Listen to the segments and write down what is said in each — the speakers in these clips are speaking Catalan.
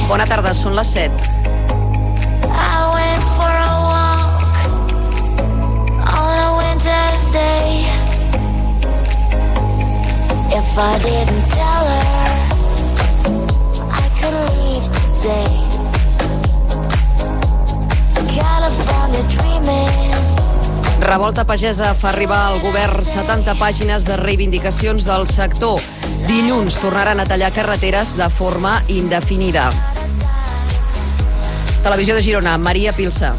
Bona tarda, són les 7. I went for a walk on a winter's day. If I didn't tell her I could leave today. California dreaming. Revolta Pagesa fa arribar al govern 70 pàgines de reivindicacions del sector. Dilluns tornaran a tallar carreteres de forma indefinida. Televisió de Girona, Maria Pilsa.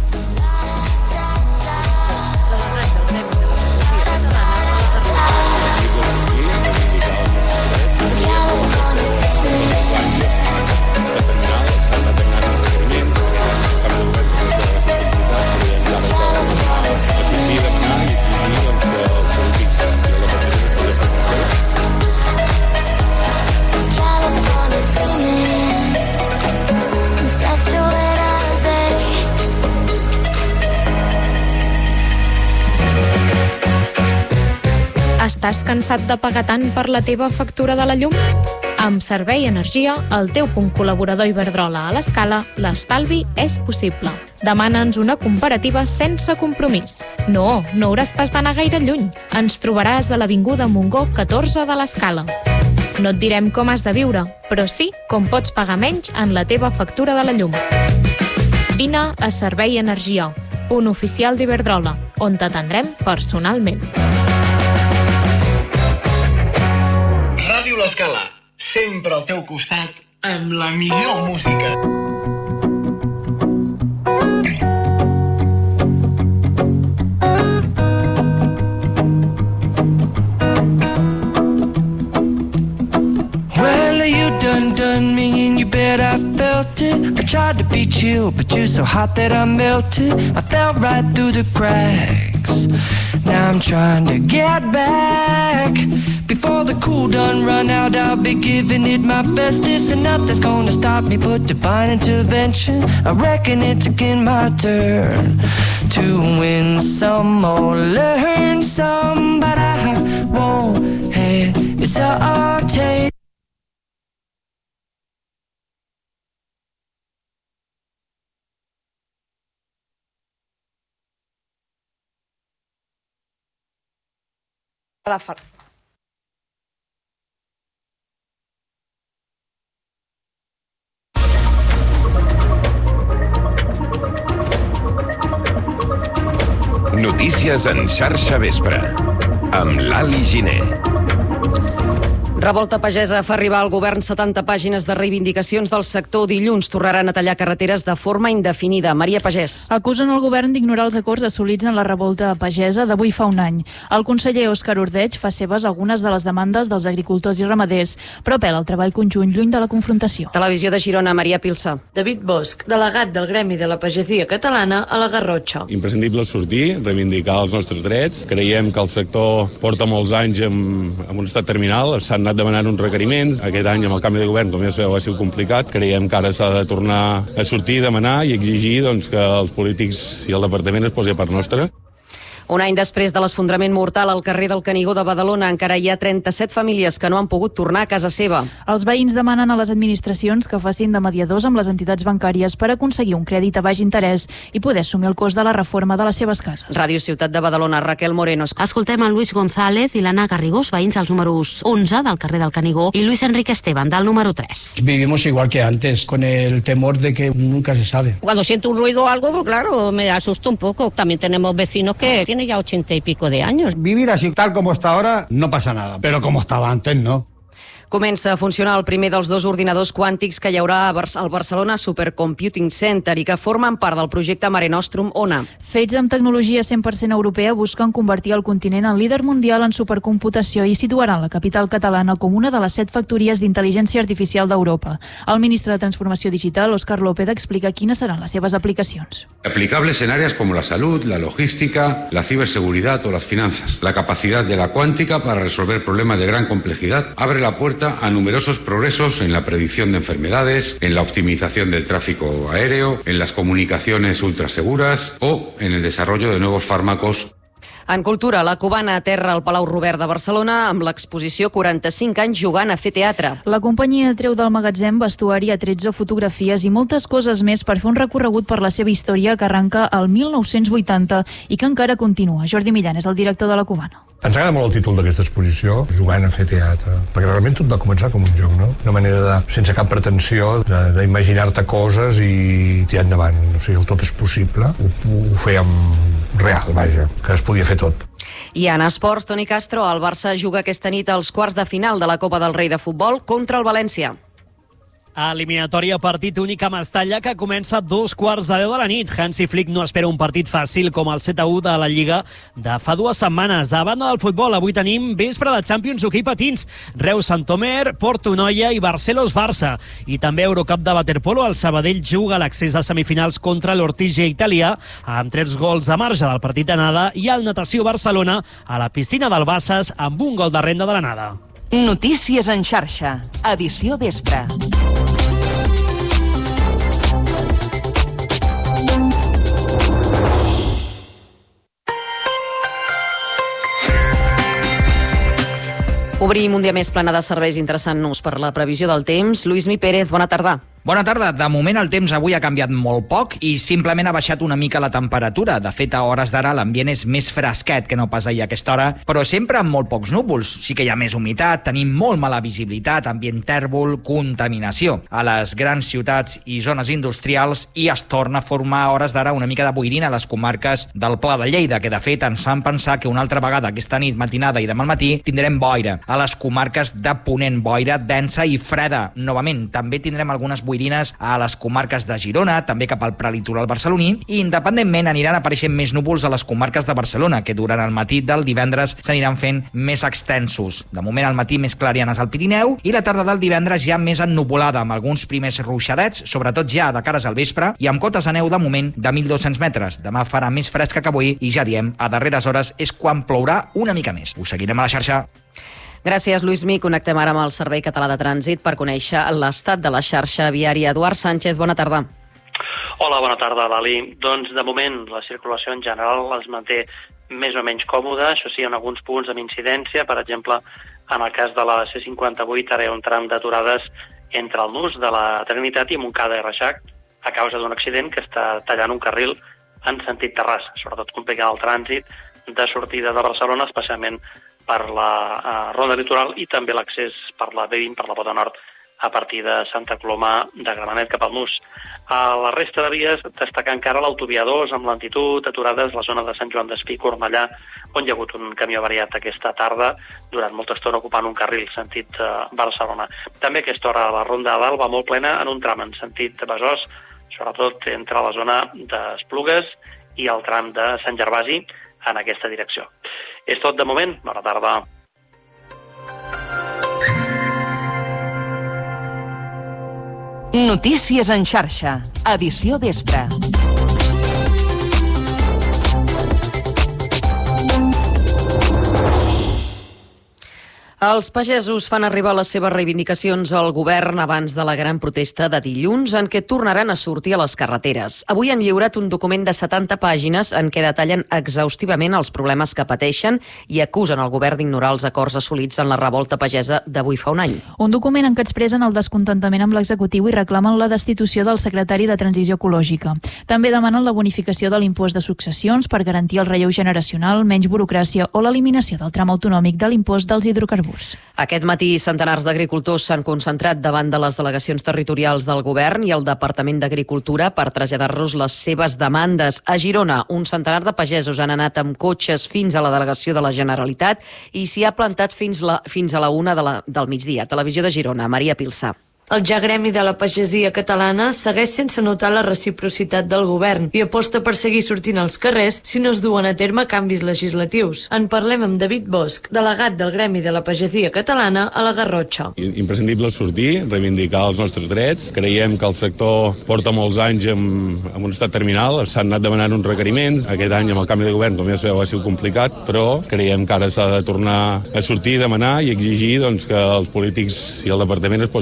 Estàs cansat de pagar tant per la teva factura de la llum? Amb Servei Energia, el teu punt col·laborador Iberdrola a l'Escala, l'estalvi és possible. Demana'ns una comparativa sense compromís. No hauràs pas d'anar gaire lluny. Ens trobaràs a l'Avinguda Montgó 14 de l'Escala. No et direm com has de viure, però sí com pots pagar menys en la teva factura de la llum. Vine a Servei Energia, punt oficial d'Iberdrola, on t'atendrem personalment. Ràdio L'Escala, sempre al teu costat, amb la millor música. Well, you done me and you bet I felt it. I tried to be chill, but you're so hot that I melted. I fell right through the cracks. Now I'm trying to get back. Before the cool done run out, I'll be giving it my bestest, and nothing's gonna stop me but divine intervention. I reckon it's again my turn to win some or learn some, but I won't hesitate. Notícies en xarxa vespre, amb l'Ali Giner. Revolta Pagesa fa arribar al govern 70 pàgines de reivindicacions del sector. Dilluns tornaran a tallar carreteres de forma indefinida. Maria Pagès. Acusen el govern d'ignorar els acords assolits en la revolta pagesa d'avui fa un any. El conseller Òscar Ordeig fa seves algunes de les demandes dels agricultors i ramaders, però apel·la al treball conjunt lluny de la confrontació. Televisió de Girona, Maria Pilsa. David Bosch, delegat del Gremi de la Pagesia Catalana a la Garrotxa. Imprescindible sortir, reivindicar els nostres drets. Creiem que el sector porta molts anys en un estat terminal, s'han anat demanant uns requeriments. Aquest any, amb el canvi de govern, com ja sabeu, ha sigut complicat. Creiem que ara s'ha de tornar a sortir, demanar i exigir que els polítics i el departament es posi a part nostra. Un any després de l'esfondrament mortal al carrer del Canigó de Badalona, encara hi ha 37 famílies que no han pogut tornar a casa seva. Els veïns demanen a les administracions que facin de mediadors amb les entitats bancàries per aconseguir un crèdit a baix interès i poder assumir el cost de la reforma de les seves cases. Ràdio Ciutat de Badalona, Raquel Moreno. Escoltem a Luis González i l'Anna Garrigós, veïns dels números 11 del carrer del Canigó, i Luis Enrique Esteban, del número 3. Vivimos igual que antes, con el temor de que nunca se sabe. Cuando siento un ruido o algo, pues claro, me asusto un poco. También tenemos vecinos que tienen ya 80 y pico de años. Vivir así tal como está ahora no pasa nada, pero como estaba antes no. Comença a funcionar el primer dels 2 ordinadors quàntics que hi haurà al Barcelona Supercomputing Center i que formen part del projecte Mare Nostrum ONA. Fets amb tecnologia 100% europea, busquen convertir el continent en líder mundial en supercomputació i situaran la capital catalana com una de les 7 factories d'intel·ligència artificial d'Europa. El ministre de Transformació Digital, Óscar López, explica quines seran les seves aplicacions. Aplicables en áreas como la salud, la logística, la ciberseguridad o las finanzas. La capacidad de la cuántica para resolver problemas de gran complejidad abre la puerta a numerosos progresos en la predicción de enfermedades, en la optimización del tráfico aéreo, en las comunicaciones ultraseguras o en el desarrollo de nuevos fármacos. En cultura, la cubana aterra al Palau Robert de Barcelona amb l'exposició 45 anys jugant a fer teatre. La companyia treu del magatzem vestuari a 13 fotografies i moltes coses més per fer un recorregut per la seva història que arranca el 1980 i que encara continua. Jordi Millán és el director de la cubana. Ens agrada molt el títol d'aquesta exposició, jugant a fer teatre, perquè realment tot va començar com un joc, no? Una manera sense cap pretensió d'imaginar-te coses i tirar endavant. O sigui, el tot és possible. Ho fèiem real, vaja, que es podia fer tot. I en esports, Toni Castro, el Barça juga aquesta nit als quarts de final de la Copa del Rei de Futbol contra el València. Eliminatòria partit únic a Mestalla que comença a 2:15 de la nit. Hansi Flick no espera un partit fàcil com el 7-1 de la Lliga de fa 2 setmanes. A banda del futbol, avui tenim vespre de Champions hoquei patins. Reus-Santomer, Porto Noia i Barcelos-Barça. I també Eurocup de waterpolo. El Sabadell juga l'accés a semifinals contra l'Ortigia italià amb 3 gols de marge del partit d'anada i el Natació Barcelona a la piscina del Bassas amb un gol de renda de l'anada. Notícies en xarxa. Edició vespre. Obrim un dia més plana de serveis interessant-nos per la previsió del temps. Lluís Mi Pérez, bona tarda. Bona tarda. De moment el temps avui ha canviat molt poc i simplement ha baixat una mica la temperatura. De fet, a hores d'ara l'ambient és més fresquet que no pas ahir a aquesta hora, però sempre amb molt pocs núvols. Sí que hi ha més humitat, tenim molt mala visibilitat, ambient tèrbol, contaminació. A les grans ciutats i zones industrials i es torna a formar a hores d'ara una mica de boirina a les comarques del Pla de Lleida, que de fet ens fan pensar que una altra vegada aquesta nit, matinada i demà al matí tindrem boira. A les comarques de Ponent, boira densa i freda. Novament, també tindrem algunes boirines a les comarques de Girona, també cap al prelitoral barceloní, i independentment aniran apareixent més núvols a les comarques de Barcelona, que durant el matí del divendres s'aniran fent més extensos. De moment al matí més clarianes al Pirineu i la tarda del divendres ja més ennuvolada, amb alguns primers ruixadets, sobretot ja de cares al vespre, i amb cotes de neu de moment de 1.200 metres. Demà farà més fresca que avui i ja diem, a darreres hores és quan plourà una mica més. Us seguirem a la xarxa. Gràcies, Lluís Mi. Connectem ara amb el Servei Català de Trànsit per conèixer l'estat de la xarxa viària. Eduard Sánchez, bona tarda. Hola, bona tarda, Lali. Doncs, de moment, la circulació en general es manté més o menys còmoda. Això sí, en alguns punts amb incidència. Per exemple, en el cas de la C58, ara hi ha un tram d'aturades entre el nus de la Trinitat i Montcada i Reixac a causa d'un accident que està tallant un carril en sentit Terrassa. Sobretot complicant el trànsit de sortida de Barcelona, especialment per la ronda litoral i també l'accés per la B20, per la Pota Nord, a partir de Santa Coloma de Gramenet cap al Nus. A la resta de vies destacar encara l'autovia 2 amb lentitud, aturades a la zona de Sant Joan d'Espí, Cornellà, on hi ha hagut un camió variat aquesta tarda, durant molta estona ocupant un carril sentit Barcelona. També a aquesta hora la ronda de dalt va molt plena en un tram en sentit Besòs, sobretot entre la zona d'Esplugues i el tram de Sant Gervasi en aquesta direcció. És tot de moment. Bona tarda. Notícies en xarxa. Edició vespre. Els pagesos fan arribar les seves reivindicacions al govern abans de la gran protesta de dilluns, en què tornaran a sortir a les carreteres. Avui han lliurat un document de 70 pàgines en què detallen exhaustivament els problemes que pateixen i acusen el govern d'ignorar els acords assolits en la revolta pagesa d'avui fa un any. Un document en què expressen el descontentament amb l'executiu i reclamen la destitució del secretari de Transició Ecològica. També demanen la bonificació de l'impost de successions per garantir el relleu generacional, menys burocràcia o l'eliminació del tram autonòmic de l'impost dels hidrocarburs. Aquest matí, centenars d'agricultors s'han concentrat davant de les delegacions territorials del govern i el Departament d'Agricultura per traslladar-los les seves demandes. A Girona, un centenar de pagesos han anat amb cotxes fins a la delegació de la Generalitat i s'hi ha plantat fins a la 1 del migdia. Televisió de Girona, Maria Pilsà. El ja gremi de la pagesia catalana segueix sense notar la reciprocitat del govern i aposta per seguir sortint als carrers si no es duen a terme canvis legislatius. En parlem amb David Bosch, delegat del gremi de la pagesia catalana a la Garrotxa. Imprescindible sortir, reivindicar els nostres drets. Creiem que el sector porta molts anys en un estat terminal, s'han anat demanant uns requeriments. Aquest any, amb el canvi de govern, com ja sabeu, ha sigut complicat, però creiem que ara s'ha de tornar a sortir, demanar i exigir que els polítics i el departament es posi a part nostra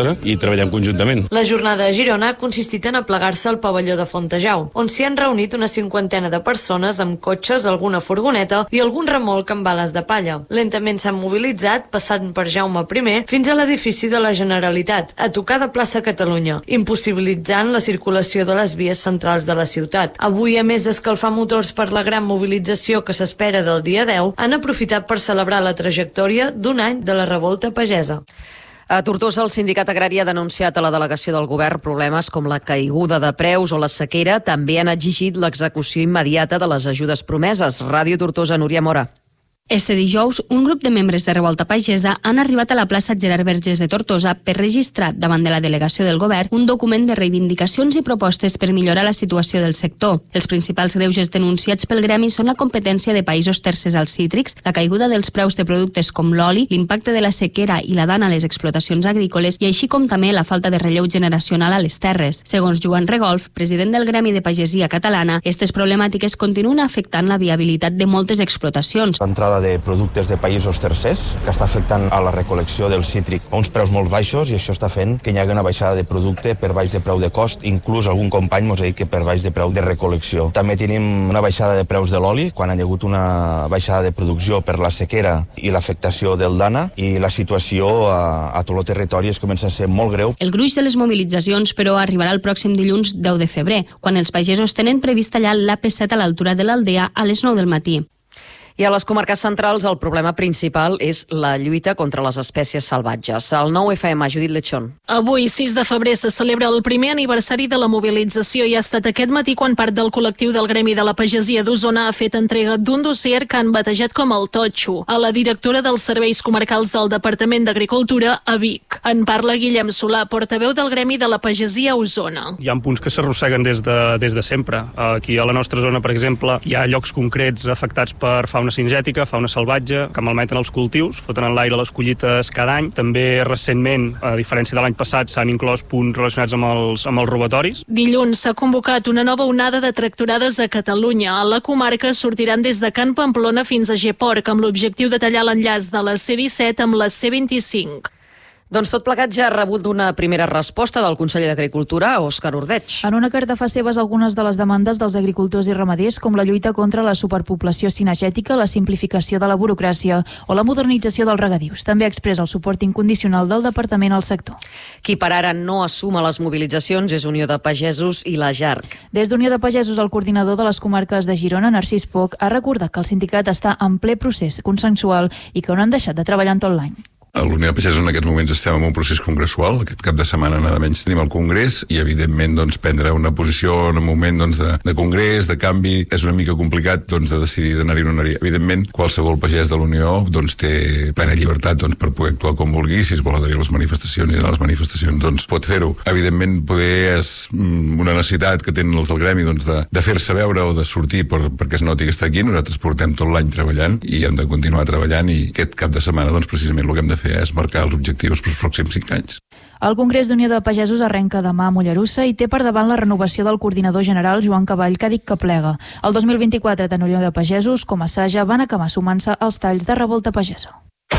nostra i treballem conjuntament. La jornada a Girona ha consistit en aplegar-se al pavelló de Fontejau, on s'hi han reunit una 50 de persones amb cotxes, alguna furgoneta i algun remolc amb bales de palla. Lentament s'han mobilitzat, passant per Jaume I fins a l'edifici de la Generalitat, a tocar de plaça Catalunya, impossibilitzant la circulació de les vies centrals de la ciutat. Avui, a més d'escalfar motors per la gran mobilització que s'espera del dia 10, han aprofitat per celebrar la trajectòria d'un any de la revolta pagesa. A Tortosa, el sindicat agrari ha denunciat a la delegació del govern problemes com la caiguda de preus o la sequera. També han exigit l'execució immediata de les ajudes promeses. Ràdio Tortosa, Núria Mora. Este dijous, un grup de membres de Revolta Pagesa han arribat a la plaça Gerard Vergés de Tortosa per registrar davant de la delegació del govern un document de reivindicacions i propostes per millorar la situació del sector. Els principals greuges denunciats pel gremi són la competència de països tercers als cítrics, la caiguda dels preus de productes com l'oli, l'impacte de la sequera i la dana a les explotacions agrícoles i així com també la falta de relleu generacional a les terres. Segons Joan Regolf, president del Gremi de Pagesia Catalana, aquestes problemàtiques continuen afectant la viabilitat de moltes explotacions. De productes de països tercers que està afectant a la recol·lecció del cítric a uns preus molt baixos i això està fent que hi hagi una baixada de producte per baix de preu de cost, inclús algun company ens ha dit que per baix de preu de recol·lecció. També tenim una baixada de preus de l'oli quan hi ha hagut una baixada de producció per la sequera i l'afectació del dana i la situació a tot el territori es comença a ser molt greu. El gruix de les mobilitzacions, però, arribarà el pròxim dilluns 10 de febrer, quan els pagesos tenen previst tallar l'AP7 a l'altura de l'Aldea a les 9 del matí. I a les comarques centrals el problema principal és la lluita contra les espècies salvatges. El 9FM, Judit Lechón. Avui, 6 de febrer, se celebra el primer aniversari de la mobilització i ha estat aquest matí quan part del col·lectiu del Gremi de la Pagesia d'Osona ha fet entrega d'un dossier que han batejat com el Totxo a la directora dels serveis comarcals del Departament d'Agricultura a Vic. En parla Guillem Solà, portaveu del Gremi de la Pagesia a Osona. Hi ha punts que s'arrosseguen des de sempre. Aquí a la nostra zona, per exemple, hi ha llocs concrets afectats per fauna cingètica, fauna salvatge, que malmeten els cultius, foten en l'aire les collites cada any. També recentment, a diferència de l'any passat, s'han inclòs punts relacionats amb els robatoris. Dilluns s'ha convocat una nova onada de tractorades a Catalunya. A la comarca sortiran des de Can Pamplona fins a Geport, amb l'objectiu de tallar l'enllaç de la C-17 amb la C-25. Doncs tot plegat ja ha rebut una primera resposta del conseller d'Agricultura, Òscar Ordeig. En una carta fa seves algunes de les demandes dels agricultors i ramaders, com la lluita contra la superpoblació cinegètica, la simplificació de la burocràcia o la modernització dels regadius. També expressa el suport incondicional del departament al sector. Qui per ara no assuma les mobilitzacions és Unió de Pagesos i la JARC. Des d'Unió de Pagesos, el coordinador de les comarques de Girona, Narcís Poch, ha recordat que el sindicat està en ple procés consensual i que no han deixat de treballar en tot l'any. A l'Unió de Pagesos en aquests moments estem en un procés congressual. Aquest cap de setmana nada menys tenim el Congrés i evidentment prendre una posició en un moment de congrés, de canvi, és una mica complicat de decidir d'anar-hi o no anar-hi. Evidentment, qualsevol pagès de l'Unió té plena llibertat per poder actuar com vulgui, si es vol adherir a les manifestacions i anar a les manifestacions pot fer-ho. Evidentment, poder és una necessitat que tenen els del gremi de fer-se veure o de sortir perquè es noti que està aquí. Nosaltres portem tot l'any treballant i hem de continuar treballant i aquest cap de setmana precisament el que hem de fer és marcar els objectius pels pròxims 5 anys. El Congrés d'Unió de Pagesos arrenca demà a Mollerussa i té per davant la renovació del coordinador general Joan Cavall, que ha dit que plega. El 2024, tant Unió de Pagesos com a Saja van acabar sumant-se als talls de Revolta Pagesa.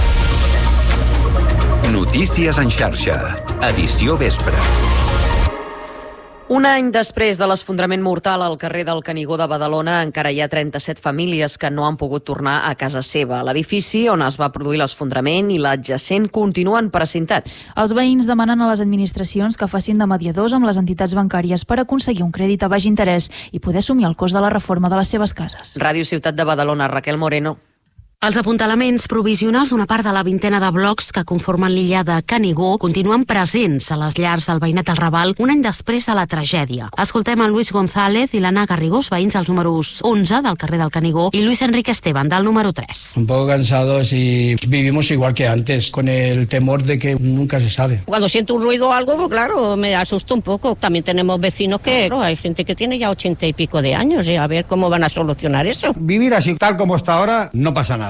Notícies en xarxa. Edició vespre. Un any després de l'esfondrament mortal al carrer del Canigó de Badalona, encara hi ha 37 famílies que no han pogut tornar a casa seva. L'edifici on es va produir l'esfondrament i l'adjacent continuen precintats. Els veïns demanen a les administracions que facin de mediadors amb les entitats bancàries per aconseguir un crèdit a baix interès i poder assumir el cost de la reforma de les seves cases. Ràdio Ciutat de Badalona, Raquel Moreno. Els apuntalaments provisionals d'una part de la vintena de blocs que conformen l'illa de Canigó continuen presents a les llars del veïnat del Raval un any després de la tragèdia. Escoltem a Luis González i l'Anna Garrigós, veïns dels números 11 del carrer del Canigó, i Luis Enrique Esteban, del número 3. Un poco cansados y vivimos igual que antes, con el temor de que nunca se sabe. Cuando siento un ruido o algo, pues claro, me asusta un poco. También tenemos vecinos que, hay gente que tiene ya 80 y pico de años y a ver cómo van a solucionar eso. Vivir así, tal como está ahora, no pasa nada.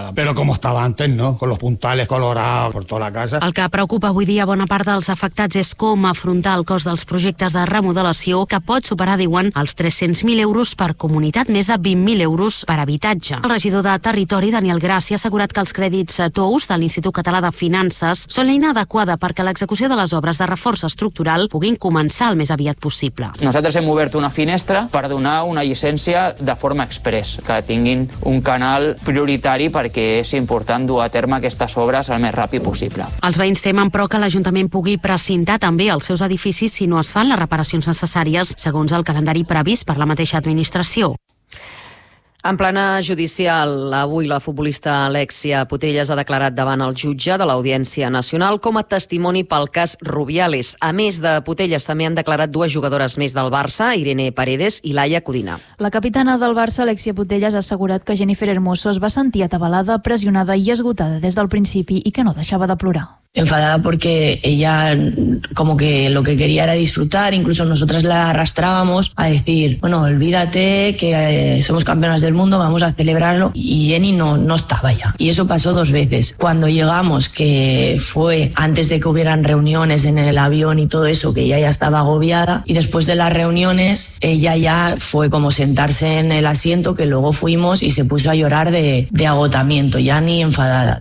nada. Pero como estaba antes, ¿no? Con los puntales colorados por toda la casa. El que preocupa avui dia bona part dels afectats és com afrontar el cost dels projectes de remodelació, que pot superar, diuen, els 300.000 euros per comunitat, més de 20.000 euros per habitatge. El regidor de Territori, Daniel Gràcia, ha assegurat que els crèdits TOUS de l'Institut Català de Finances són l'eina adequada perquè l'execució de les obres de reforç estructural puguin començar el més aviat possible. Nosaltres hem obert una finestra per donar una llicència de forma express, que tinguin un canal prioritari perquè és important dur a terme aquestes obres el més ràpid possible. Els veïns temen, però, que l'Ajuntament pugui precintar també els seus edificis si no es fan les reparacions necessàries segons el calendari previst per la mateixa administració. En plana judicial, avui la futbolista Alexia Putellas ha declarat davant el jutge de l'Audiència Nacional com a testimoni pel cas Rubiales. A més de Putellas, també han declarat dues jugadores més del Barça, Irene Paredes i Laia Codina. La capitana del Barça, Alexia Putellas, ha assegurat que Jennifer Hermoso es va sentir atabalada, pressionada i esgotada des del principi i que no deixava de plorar. Enfadada porque ella como que lo que quería era disfrutar, incluso nosotras la arrastrábamos a decir, bueno, olvídate que somos campeonas del mundo, vamos a celebrarlo, y Jenny no estaba ya. Y eso pasó 2 veces. Cuando llegamos, que fue antes de que hubieran reuniones en el avión y todo eso, que ella ya estaba agobiada, y después de las reuniones ella ya fue como sentarse en el asiento, que luego fuimos, y se puso a llorar de agotamiento, ya ni enfadada.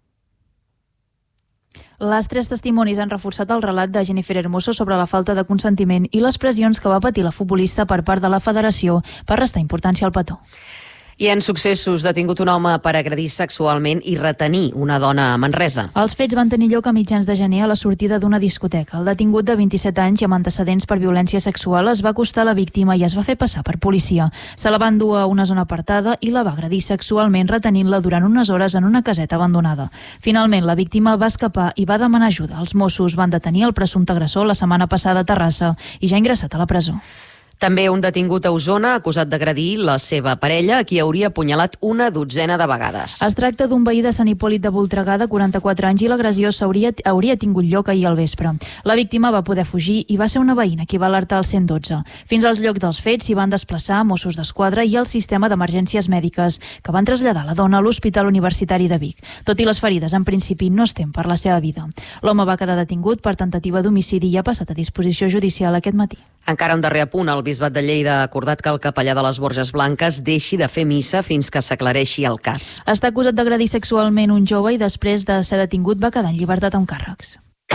Les 3 testimonis han reforçat el relat de Jennifer Hermoso sobre la falta de consentiment i les pressions que va patir la futbolista per part de la federació per restar importància al petó. I en successos, detingut un home per agredir sexualment i retenir una dona a Manresa. Els fets van tenir lloc a mitjans de gener a la sortida d'una discoteca. El detingut de 27 anys i amb antecedents per violència sexual es va acostar a la víctima i es va fer passar per policia. Se la van dur a una zona apartada i la va agredir sexualment, retenint-la durant unes hores en una caseta abandonada. Finalment, la víctima va escapar i va demanar ajuda. Els Mossos van detenir el presumpte agressor la setmana passada a Terrassa i ja ha ingressat a la presó. També un detingut a Osona acusat d'agredir la seva parella, a qui hauria apunyalat una dotzena de vegades. Es tracta d'un veí de Sant Hipòlit de Voltregà de 44 anys i l'agressió hauria tingut lloc ahir al vespre. La víctima va poder fugir i va ser una veïna qui va alertar el 112. Fins als llocs dels fets s'hi van desplaçar Mossos d'Esquadra i el sistema d'emergències mèdiques, que van traslladar la dona a l'Hospital Universitari de Vic. Tot i les ferides, en principi no es tem per la seva vida. L'home va quedar detingut per tentativa d'homicidi i ha passat a disposició judicial aquest matí. Encara un darrer apunt, el Bisbat de Lleida ha acordat que el capellà de les Borges Blanques deixi de fer missa fins que s'aclareixi el cas. Està acusat d'agredir sexualment un jove i després de ser detingut va quedar en llibertat amb càrrecs.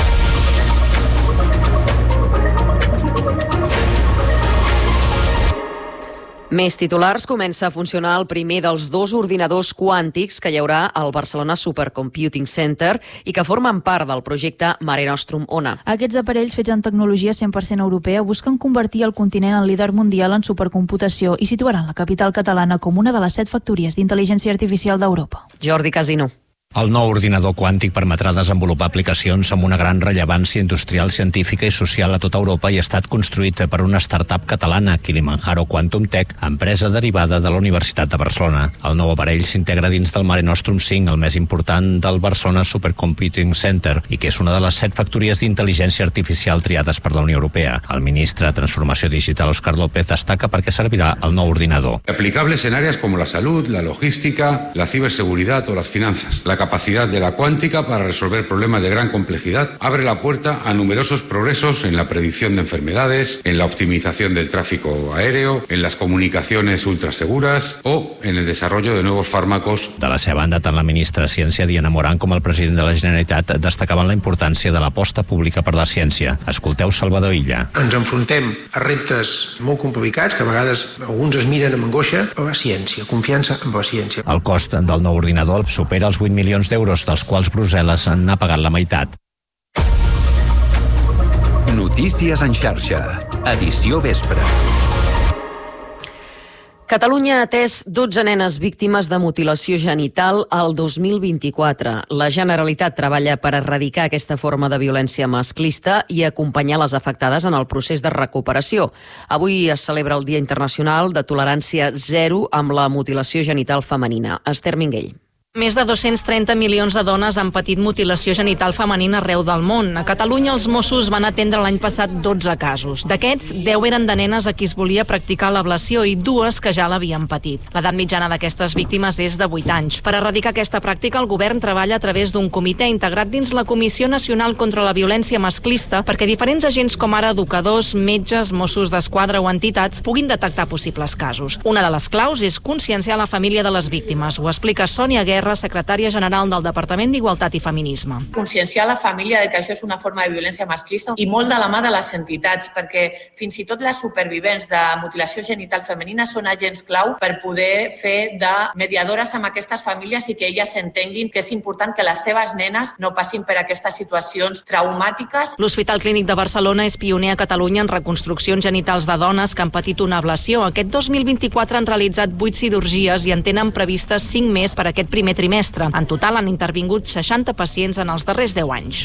Més titulars. Comença a funcionar el primer dels 2 ordinadors quàntics que hi haurà al Barcelona Supercomputing Center i que formen part del projecte Mare Nostrum ONA. Aquests aparells fets en tecnologia 100% europea busquen convertir el continent en líder mundial en supercomputació i situaran la capital catalana com una de les 7 factories d'intel·ligència artificial d'Europa. Jordi Casino. El nou ordinador quàntic permetrà desenvolupar aplicacions amb una gran rellevància industrial, científica i social a tota Europa i ha estat construït per una startup catalana, Kilimanjaro Quantum Tech, empresa derivada de la Universitat de Barcelona. El nou aparell s'integra dins del Mare Nostrum 5, el més important del Barcelona Supercomputing Center, i que és una de les 7 factories d'intel·ligència artificial triades per la Unió Europea. El ministre de Transformació Digital, Óscar López, destaca per què servirà el nou ordinador. Aplicables en áreas como la salud, la logística, la ciberseguridad o las finanzas. La capacidad de la cuántica para resolver problemas de gran complejidad abre la puerta a numerosos progresos en la predicción de enfermedades, en la optimización del tráfico aéreo, en las comunicaciones ultraseguras o en el desarrollo de nuevos fármacos. De la seva banda, tant la ministra de Ciència, Diana Morán, com el president de la Generalitat destacaven la importància de l'aposta pública per la ciència. Escolteu Salvador Illa. Ens enfrontem a reptes molt complicats, que a vegades alguns es miren amb angoixa, però la ciència, confiança en la ciència. El cost del nou ordinador supera els 8 milions d'euros, dels quals Brussel·les n'ha pagat la meitat. Notícies en xarxa. Edició vespre. Catalunya ha atès 12 nenes víctimes de mutilació genital al 2024. La Generalitat treballa per erradicar aquesta forma de violència masclista i acompanyar les afectades en el procés de recuperació. Avui es celebra el Dia Internacional de Tolerància Zero amb la mutilació genital femenina. Esther Minguell. Més de 230 milions de dones han patit mutilació genital femenina arreu del món. A Catalunya els Mossos van atendre l'any passat 12 casos. D'aquests, 10 eren de nenes a qui es volia practicar l'ablació i 2 que ja l'havien patit. L'edat mitjana d'aquestes víctimes és de 8 anys. Per erradicar aquesta pràctica, el govern treballa a través d'un comitè integrat dins la Comissió Nacional contra la Violència Masclista perquè diferents agents com ara educadors, metges, Mossos d'Esquadra o entitats puguin detectar possibles casos. Una de les claus és conscienciar la família de les víctimes. Ho explica Sònia Guerra, secretària general del Departament d'Igualtat i Feminisme. Conscienciar la família de que això és una forma de violència masclista i molt de la mà de les entitats, perquè fins i tot les supervivents de mutilació genital femenina són agents clau per poder fer de mediadores amb aquestes famílies i que elles entenguin que és important que les seves nenes no passin per aquestes situacions traumàtiques. L'Hospital Clínic de Barcelona és pioner a Catalunya en reconstruccions genitals de dones que han patit una ablació. Aquest 2024 han realitzat 8 cirurgies i en tenen previstes 5 més per aquest primer trimestre. En total han intervingut 60 pacients en els darrers 10 anys.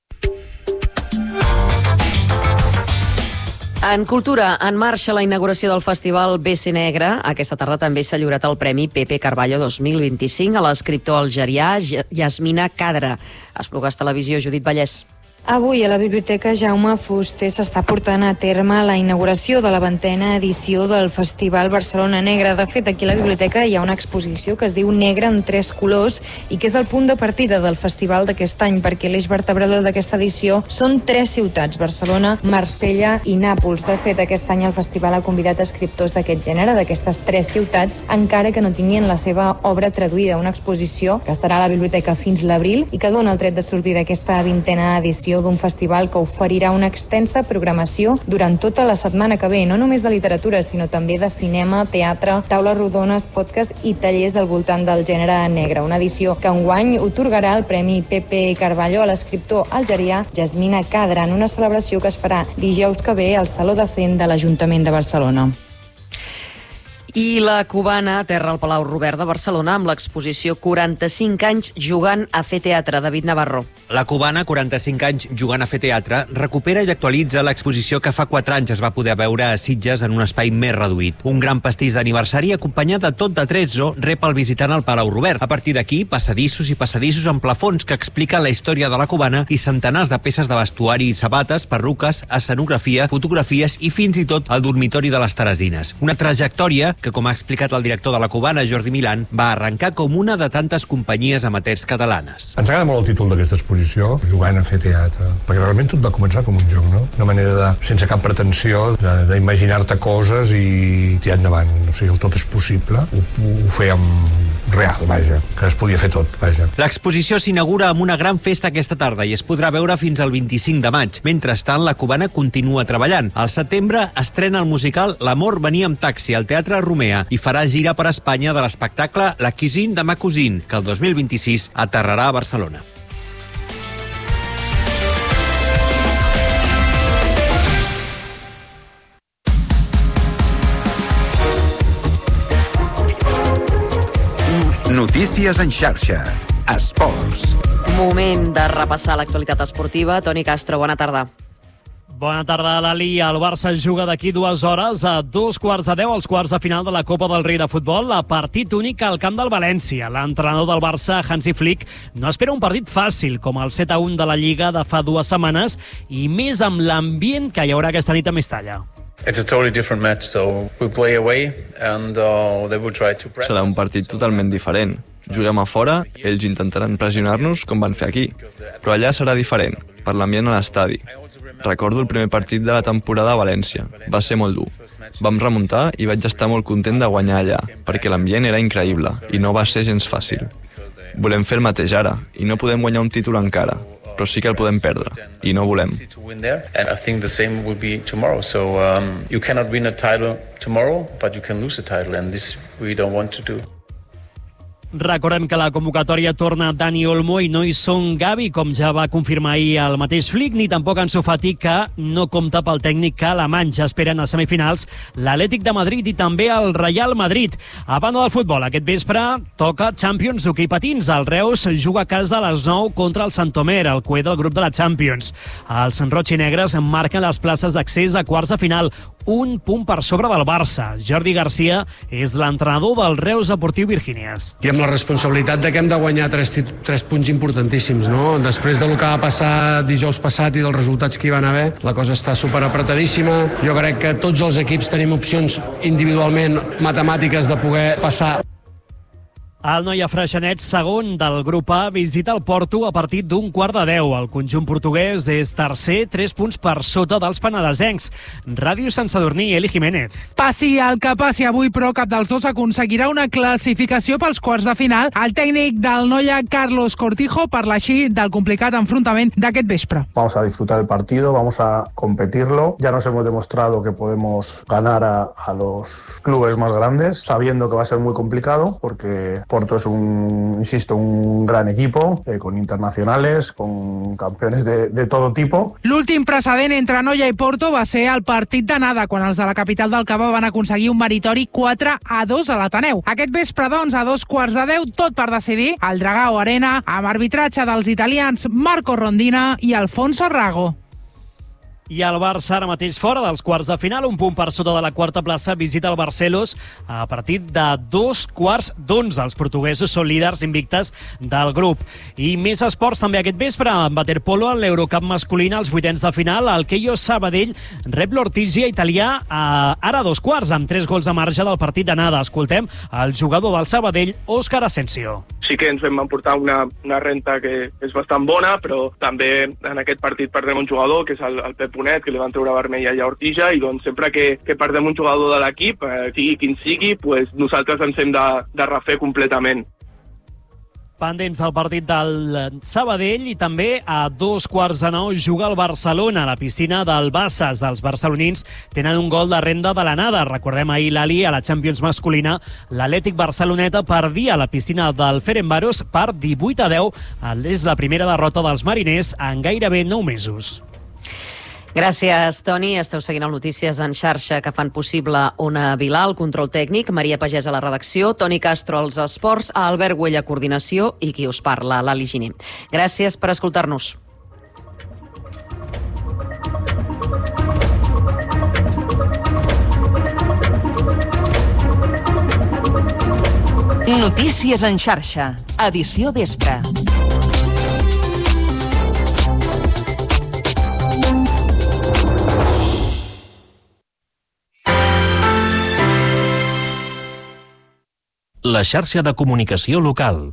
En cultura, en marxa la inauguració del Festival BC Negre. Aquesta tarda també s'ha lliurat el Premi Pepe Carballo 2025 a l'escriptor algerià Yasmina Kadra. Esplugues Televisió, Judit Vallès. Avui a la Biblioteca Jaume Fuster s'està portant a terme la inauguració de la 20a edició del Festival Barcelona Negre. De fet, aquí a la biblioteca hi ha una exposició que es diu Negre en 3 colors i que és el punt de partida del festival d'aquest any, perquè l'eix vertebrador d'aquesta edició són 3 ciutats, Barcelona, Marsella i Nàpols. De fet, aquest any el festival ha convidat escriptors d'aquest gènere, d'aquestes 3 ciutats, encara que no tinguin la seva obra traduïda. Una exposició que estarà a la biblioteca fins l'abril i que dona el tret de sortir d'aquesta 20a edició d'un festival que oferirà una extensa programació durant tota la setmana que ve, no només de literatura, sinó també de cinema, teatre, taules rodones, podcast i tallers al voltant del gènere negre. Una edició que enguany otorgarà el Premi Pepe Carballo a l'escriptor algerià Yasmina Kadra en una celebració que es farà dijous que ve al Saló de Cent de l'Ajuntament de Barcelona. I la cubana aterra al Palau Robert de Barcelona amb l'exposició 45 anys jugant a fer teatre. David Navarro. La cubana, 45 anys jugant a fer teatre, recupera i actualitza l'exposició que fa 4 anys es va poder veure a Sitges en un espai més reduït. Un gran pastís d'aniversari acompanyat de tot de trezzo rep el visitant al Palau Robert. A partir d'aquí, passadissos i passadissos amb plafons que expliquen la història de la cubana i centenars de peces de vestuari i sabates, perruques, escenografia, fotografies i fins i tot el dormitori de les Teresines. Una trajectòria que, com ha explicat el director de la cubana, Jordi Milán, va arrencar com una de tantes companyies amateurs catalanes. Ens agrada molt el títol d'aquesta exposició, jugant a fer teatre, perquè realment tot va començar com un joc, no? Una manera de, sense cap pretensió, d'imaginar-te coses i tirar endavant. O sigui, el tot és possible, ho fèiem real, vaja, que es podia fer tot, vaja. L'exposició s'inaugura amb una gran festa aquesta tarda i es podrà veure fins al 25 de maig. Mentrestant, la cubana continua treballant. Al setembre estrena el musical L'amor venia amb taxi al Teatre Romea i farà gira per Espanya de l'espectacle La cuisine de ma cousine, que el 2026 aterrarà a Barcelona. Notícies en xarxa. Esports. Moment de repassar l'actualitat esportiva. Toni Castro, bona tarda. Bona tarda, Lali. El Barça juga d'aquí 2 hores a 2:15 als quarts de final de la Copa del Rei de Futbol, a partit únic al camp del València. L'entrenador del Barça, Hansi Flick, no espera un partit fàcil com el 7-1 de la Lliga de fa 2 setmanes i més amb l'ambient que hi haurà aquesta nit a Mestalla. It's a totally different match, so we play away and they will try to press. Serà un partit totalment diferent. Juguem a fora, ells intentaran pressionar-nos com van fer aquí, però allà serà diferent, per l'ambient a l'estadi. Recordo el primer partit de la temporada a València. Va ser molt dur. Vam remuntar i vaig estar molt content de guanyar allà, perquè l'ambient era increïble i no va ser gens fàcil. Volem fer el mateix ara, i no podem guanyar un títol encara, però sí que el podem perdre, i no volem. And I think the same will be tomorrow. So you cannot win a title tomorrow, but you can lose a title, and this we don't want to do. Recordem que la convocatòria torna Dani Olmo i no hi són Gavi, com ja va confirmar ahir el mateix Flick, ni tampoc Ansu Fati, que no compta pel tècnic que alemany. Ja esperen a semifinals l'Atlètic de Madrid i també el Real Madrid. A banda del futbol, aquest vespre toca Champions d'hoquei patins. El Reus juga a casa a les 9 contra el Santomer, el cué del grup de la Champions. Els roig i negres marquen les places d'accés a quarts de final, un punt per sobre del Barça. Jordi Garcia és l'entrenador del Reus Deportiu Virgínies. I amb amb la responsabilitat de que hem de guanyar 3 punts importantíssims, no? Després del que va passar dijous passat i dels resultats que hi van haver, la cosa està superapretadíssima. Jo crec que tots els equips tenim opcions individualment matemàtiques de poder passar. El Noia Freixenet, segon del grup A, visita el Porto a partir d'un 9:15. El conjunt portuguès és tercer, 3 punts per sota dels penedesencs. Ràdio Sant Sadurní, Eli Jiménez. Passi el que passi avui, però cap dels dos aconseguirà una classificació pels quarts de final. El tècnic del Noia, Carlos Cortijo, parla així del complicat enfrontament d'aquest vespre. Vamos a disfrutar el partido, vamos a competirlo. Ya nos hemos demostrado que podemos ganar a los clubes más grandes, sabiendo que va a ser muy complicado, porque Porto es un gran equipo, con internacionales, con campeones de todo tipo. L'últim precedent entre Noia i Porto va ser el partit d'anada, quan els de la capital del Cava van aconseguir un meritori 4-2 a l'Ateneu. Aquest vespre, doncs, a 9:15, tot per decidir al Dragao Arena, amb arbitratge dels italians Marco Rondina i Alfonso Rago. I el Barça ara mateix fora dels quarts de final, un punt per sota de la quarta plaça, visita el Barcelos a partir de 2:15. Els portuguesos són líders invictes del grup. I més esports també aquest vespre, en waterpolo, en l'Eurocup masculina, als vuitens de final, el Keio Sabadell rep l'Ortigia italià ara a 2:15, amb 3 gols de marge del partit d'anada. Escoltem el jugador del Sabadell, Òscar Asensio. Sí que ens vam emportar una renta que és bastant bona, però també en aquest partit perdem un jugador, que és el Pep Bonet, que li van treure vermell allà a Ortija, i doncs sempre que perdem un jugador de l'equip, sigui quin sigui, pues nosaltres ens hem de refer completament. Pendents del partit del Sabadell, i també a 8:15 juga el Barcelona a la piscina del Bassas. Els barcelonins tenen un gol de renda de l'anada. Recordem ahir l'Ali a la Champions masculina. L'Atlètic Barceloneta perdia a la piscina del Ferencváros per 18-10. És la primera derrota dels mariners en gairebé 9 mesos. Gràcies, Toni. Esteu seguint les notícies en xarxa que fan possible Ona Vilà, el control tècnic, Maria Pagès a la redacció, Toni Castro als esports, Albert Güell a coordinació i qui us parla, l'Ali Giner. Gràcies per escoltar-nos. Notícies en xarxa, edició vespre. La xarxa de comunicació local.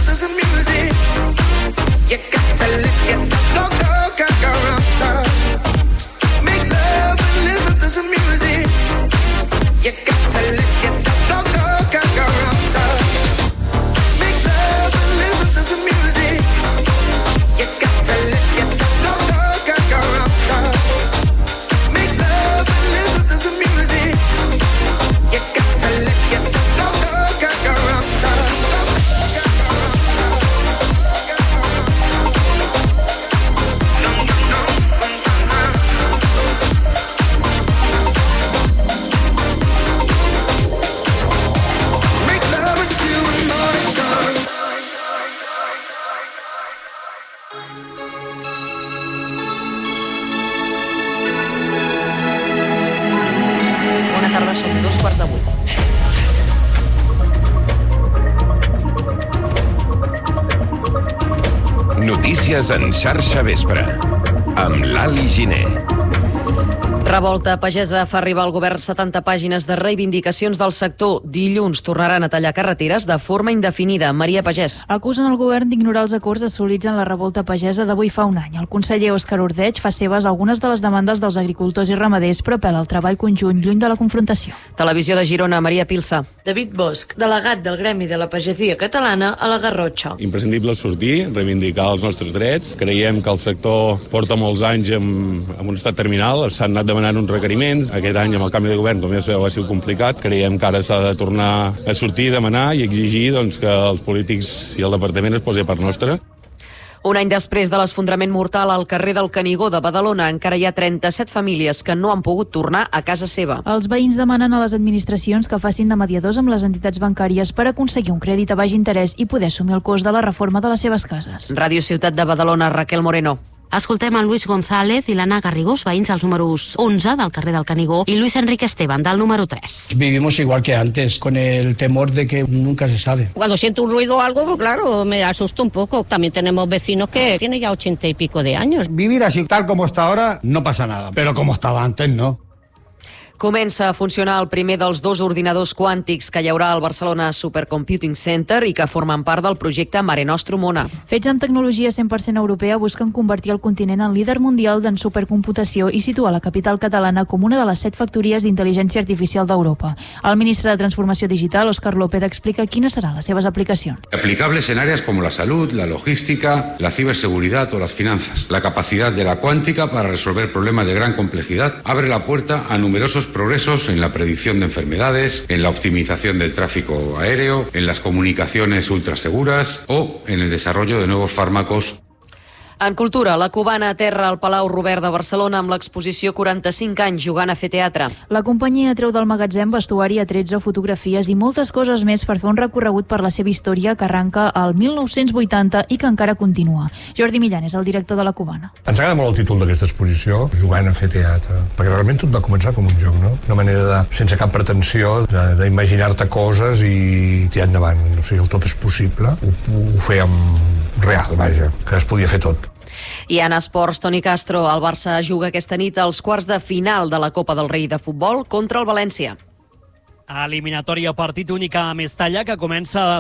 You got to let yourself go, go, go, go, go. tarda, són 7:15. Notícies en xarxa vespre, amb l'Ali Giner. Revolta Pagesa fa arribar al govern 70 pàgines de reivindicacions del sector. Dilluns tornaran a tallar carreteres de forma indefinida. Maria Pagès. Acusen el govern d'ignorar els acords assolits en la revolta pagesa d'avui fa un any. El conseller Òscar Ordeig fa seves algunes de les demandes dels agricultors i ramaders, però apel·la al treball conjunt lluny de la confrontació. Televisió de Girona, Maria Pilsa. David Bosch, delegat del Gremi de la Pagesia Catalana a la Garrotxa. Imprescindible sortir, reivindicar els nostres drets. Creiem que el sector porta molts anys en un estat terminal, s'han anat demanant uns requeriments. Aquest any, amb el canvi de govern, com ja sabeu, ha sigut complicat. Creiem que ara s'ha de tornar a sortir, demanar i exigir que els polítics i el departament es posi a part nostra. Un any després de l'esfondrament mortal al carrer del Canigó de Badalona, encara hi ha 37 famílies que no han pogut tornar a casa seva. Els veïns demanen a les administracions que facin de mediadors amb les entitats bancàries per aconseguir un crèdit a baix interès i poder assumir el cost de la reforma de les seves cases. Ràdio Ciutat de Badalona, Raquel Moreno. Escoltem en Luis González i l'Anna Garrigós, veïns als números 11 del carrer del Canigó, y Luis Enrique Esteban, del número 3. Vivimos igual que antes, con el temor de que nunca se sabe. Cuando siento un ruido o algo, pues claro, me asusto un poco. También tenemos vecinos que tienen ya 80 y pico de años. Vivir así, tal como está ahora, no pasa nada, pero como estaba antes, no. Comença a funcionar el primer dels 2 ordinadors quàntics que hi haurà al Barcelona Supercomputing Center i que formen part del projecte Mare Nostrum Ona. Fets amb tecnologia 100% europea, busquen convertir el continent en líder mundial en supercomputació i situar la capital catalana com una de les 7 factories d'intel·ligència artificial d'Europa. El ministre de Transformació Digital, Óscar López, explica quines seran les seves aplicacions. Aplicables en áreas como la salud, la logística, la ciberseguridad o las finanzas. La capacidad de la cuántica para resolver problemas de gran complejidad abre la puerta a numerosos progresos en la predicción de enfermedades, en la optimización del tráfico aéreo, en las comunicaciones ultraseguras o en el desarrollo de nuevos fármacos. En cultura, la cubana aterra al Palau Robert de Barcelona amb l'exposició 45 anys jugant a fer teatre. La companyia treu del magatzem vestuari, A13, fotografies i moltes coses més per fer un recorregut per la seva història que arranca al 1980 i que encara continua. Jordi Millán és el director de la cubana. Ens agrada molt el títol d'aquesta exposició, jugant a fer teatre, perquè realment tot va començar com un joc, no? Una manera de, sense cap pretensió, d'imaginar-te coses i tirar endavant. O sigui, el tot és possible, ho fèiem real, vaja, que es podia fer tot. I en esports, Toni Castro, el Barça juga aquesta nit als quarts de final de la Copa del Rei de futbol contra el València. Eliminatòria partit única a Mestalla que comença a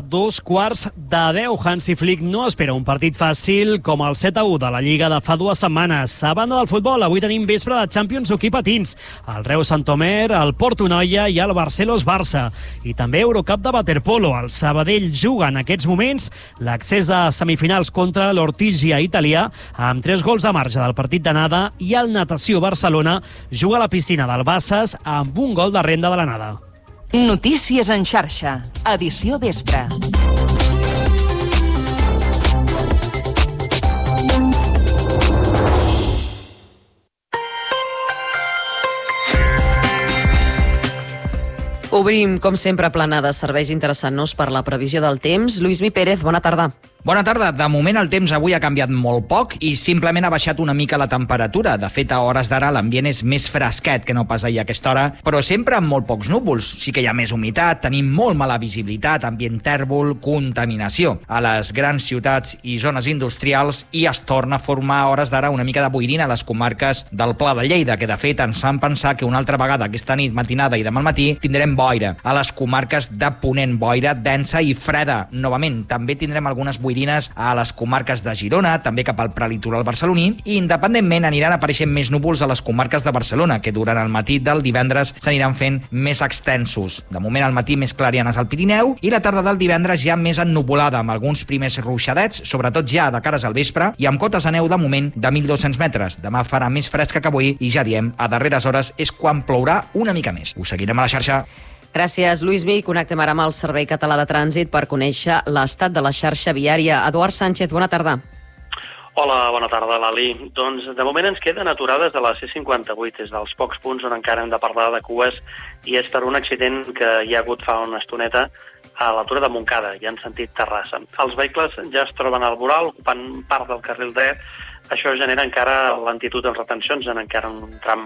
9:45. Hansi Flick no espera un partit fàcil com el 7-1 de la Lliga de fa 2 setmanes. A banda del futbol, avui tenim vespre de Champions hoquei patins. El Reus Santomer, el Porto Noia i el Barcelos Barça. I també Eurocup de waterpolo. El Sabadell juga en aquests moments l'accés a semifinals contra l'Ortigia italià amb 3 gols a marge del partit d'anada i el Natació Barcelona juga a la piscina del Bassas amb un gol de renda de l'anada. Notícies en xarxa, edició vespre. Obrim, com sempre, plana de serveis interessant-nos per la previsió del temps. Lluís Mi Pérez, bona tarda. Bona tarda. De moment el temps avui ha canviat molt poc i simplement ha baixat una mica la temperatura. De fet, a hores d'ara l'ambient és més fresquet que no pas ahir a aquesta hora, però sempre amb molt pocs núvols. Sí que hi ha més humitat, tenim molt mala visibilitat, ambient tèrbol, contaminació. A les grans ciutats i zones industrials i es torna a formar a hores d'ara una mica de boirina a les comarques del Pla de Lleida, que de fet ens fan pensar que una altra vegada aquesta nit, matinada i demà al matí tindrem boira. A les comarques de Ponent, boira densa i freda. Novament, també tindrem algunes boirines a les comarques de Girona, també cap al prelitoral barceloní, i independentment aniran apareixent més núvols a les comarques de Barcelona, que durant el matí del divendres s'aniran fent més extensos. De moment al matí més clarianes al Pirineu i la tarda del divendres ja més ennuvolada, amb alguns primers ruixadets, sobretot ja de cares al vespre, i amb cotes de neu de moment de 1.200 metres. Demà farà més fresca que avui i ja diem, a darreres hores és quan plourà una mica més. Us seguirem a la xarxa. Gràcies, Lluís Mi. Connectem ara amb el Servei Català de Trànsit per conèixer l'estat de la xarxa viària. Eduard Sánchez, bona tarda. Hola, bona tarda, Lali. Doncs de moment ens queden aturades a la C58, és dels pocs punts on encara hem de parlar de cues, i és per un accident que hi ha hagut fa una estoneta a l'altura de Montcada, ja en sentit Terrassa. Els vehicles ja es troben al voral, ocupant part del carril dret. Això genera encara lentitud en retencions en encara un tram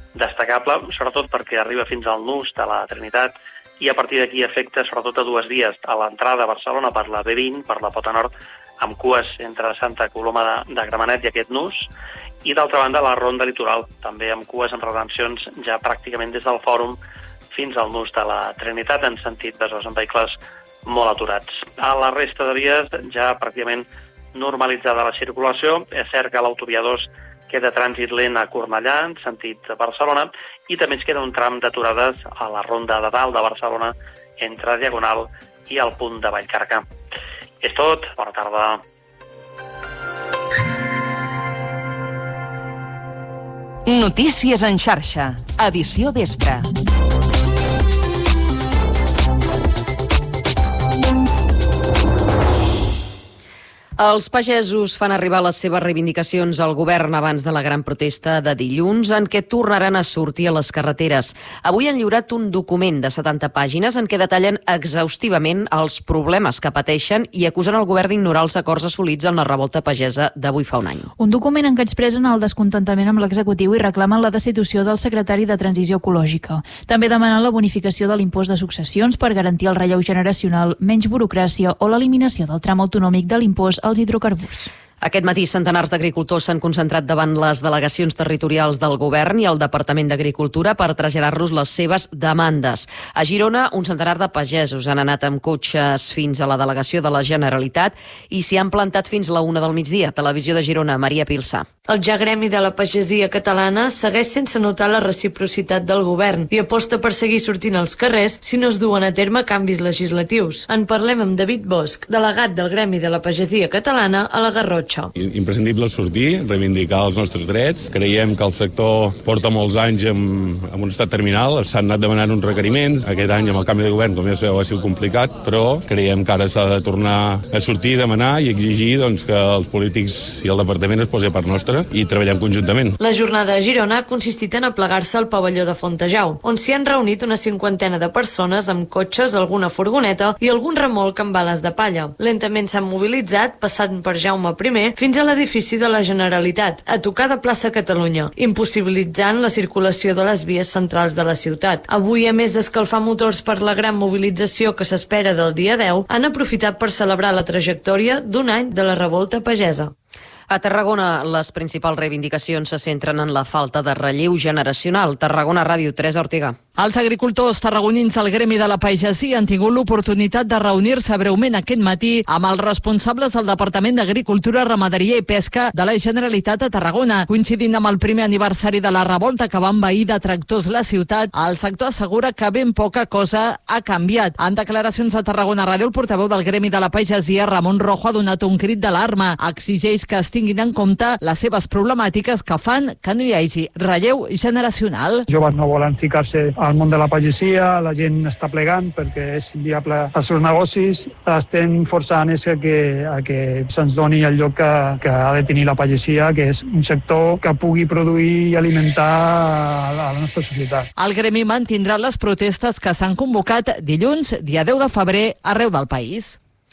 destacable, sobretot perquè arriba fins al nus de la Trinitat i a partir d'aquí afecta sobretot a dues vies, a l'entrada a Barcelona per la B20, per la Pota Nord, amb cues entre Santa Coloma de Gramenet i aquest nus, i d'altra banda la Ronda Litoral, també amb cues en retencions ja pràcticament des del Fòrum fins al nus de la Trinitat en sentit Besòs, amb vehicles molt aturats. A la resta de vies ja pràcticament normalitzada la circulació. És cert que l'autovia 2 queda trànsit lent a Cornellà, en sentit Barcelona, i també ens queda un tram d'aturades a la Ronda de Dalt de Barcelona entre Diagonal i el punt de Vallcarca. És tot, bona tarda. Notícies en xarxa, edició vespre. Els pagesos fan arribar les seves reivindicacions al govern abans de la gran protesta de dilluns, en què tornaran a sortir a les carreteres. Avui han lliurat un document de 70 pàgines en què detallen exhaustivament els problemes que pateixen i acusen el govern d'ignorar els acords assolits en la revolta pagesa d'avui fa un any. Un document en què expressen el descontentament amb l'executiu i reclamen la destitució del secretari de Transició Ecològica. També demanen la bonificació de l'impost de successions per garantir el relleu generacional, menys burocràcia o l'eliminació del tram autonòmic de l'impost als hidrocarburs. Aquest matí, centenars d'agricultors s'han concentrat davant les delegacions territorials del govern i el Departament d'Agricultura per traslladar-los les seves demandes. A Girona, un centenar de pagesos han anat amb cotxes fins a la delegació de la Generalitat i s'hi han plantat fins la 1 del migdia. Televisió de Girona, Maria Pilsà. El ja gremi de la pagesia catalana segueix sense notar la reciprocitat del govern i aposta per seguir sortint als carrers si no es duen a terme canvis legislatius. En parlem amb David Bosch, delegat del gremi de la pagesia catalana a la Garrotxa. Imprescindible sortir, reivindicar els nostres drets. Creiem que el sector porta molts anys en un estat terminal, s'han anat demanant uns requeriments. Aquest any, amb el canvi de govern, com ja sabeu, ha sigut complicat, però creiem que ara s'ha de tornar a sortir, demanar i exigir que els polítics i el departament es posi a part nostra i treballem conjuntament. La jornada a Girona ha consistit en aplegar-se al pavelló de Fontejau, on s'hi han reunit una 50 de persones amb cotxes, alguna furgoneta i algun remolc amb bales de palla. Lentament s'han mobilitzat, passant per Jaume I fins a l'edifici de la Generalitat, a tocar de plaça Catalunya, impossibilitzant la circulació de les vies centrals de la ciutat. Avui, a més d'escalfar motors per la gran mobilització que s'espera del dia 10, han aprofitat per celebrar la trajectòria d'un any de la revolta pagesa. A Tarragona, les principals reivindicacions se centren en la falta de relleu generacional. Tarragona Ràdio, Teresa Ortega. Els agricultors tarragonins del gremi de la pagesia han tingut l'oportunitat de reunir-se breument aquest matí amb els responsables del Departament d'Agricultura, Ramaderia i Pesca de la Generalitat de Tarragona. Coincidint amb el primer aniversari de la revolta que va envair de tractors la ciutat, el sector assegura que ben poca cosa ha canviat. En declaracions a Tarragona Ràdio, el portaveu del gremi de la pagesia, Ramon Rojo, ha donat un crit d'alarma. Exigeix que es tinguin en compte les seves problemàtiques que fan que no hi hagi relleu generacional. Joves no volen ficar-se al món de la pagesia, la gent està plegant perquè és inviable els seus negocis. Estem forçant que se'ns doni el lloc que ha de tenir la pagesia, que és un sector que pugui produir i alimentar a la nostra societat. El gremi mantindrà les protestes que s'han convocat dilluns, dia 10 de febrer, arreu del país.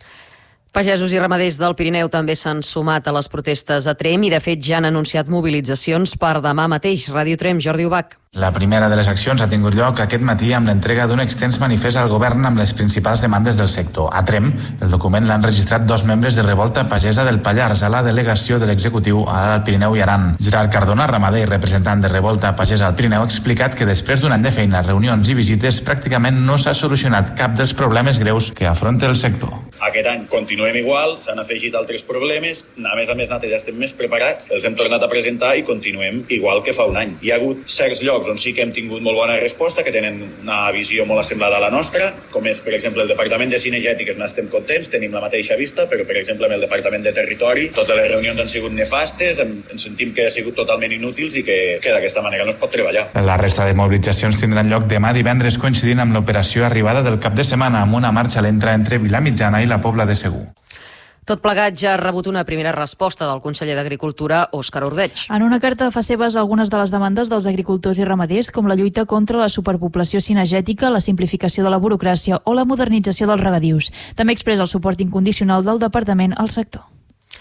Pagesos i ramaders del Pirineu també s'han sumat a les protestes a Trem i, de fet, ja han anunciat mobilitzacions per demà mateix. Ràdio Trem, Jordi Ubach. La primera de les accions ha tingut lloc aquest matí amb l'entrega d'un extens manifest al govern amb les principals demandes del sector. A Trem, el document l'han registrat 2 membres de Revolta Pagesa del Pallars a la delegació de l'executiu al Pirineu i Aran. Gerard Cardona, ramader i representant de Revolta Pagesa al Pirineu, ha explicat que després d'un any de feina, reunions i visites, pràcticament no s'ha solucionat cap dels problemes greus que afronta el sector. Aquest any continuem igual, s'han afegit altres problemes, a més nosaltres ja estem més preparats, els hem tornat a presentar i continuem igual que fa un any. Hi ha hagut certs llocs on sí que hem tingut molt bona resposta, que tenen una visió molt assemblada a la nostra, com és, per exemple, el Departament de Cinegètiques, n'estem contents, tenim la mateixa vista, però, per exemple, amb el Departament de Territori, totes les reunions han sigut nefastes, ens sentim que ha sigut totalment inútils i que d'aquesta manera no es pot treballar. La resta de mobilitzacions tindran lloc demà divendres, coincidint amb l'operació arribada del cap de setmana, amb una marxa lenta entre Vilamitjana i la Pobla de Segur. Tot plegat ja ha rebut una primera resposta del conseller d'Agricultura, Òscar Ordeig. En una carta fa seves algunes de les demandes dels agricultors i ramaders, com la lluita contra la superpoblació cinegètica, la simplificació de la burocràcia o la modernització dels regadius. També expressa el suport incondicional del departament al sector.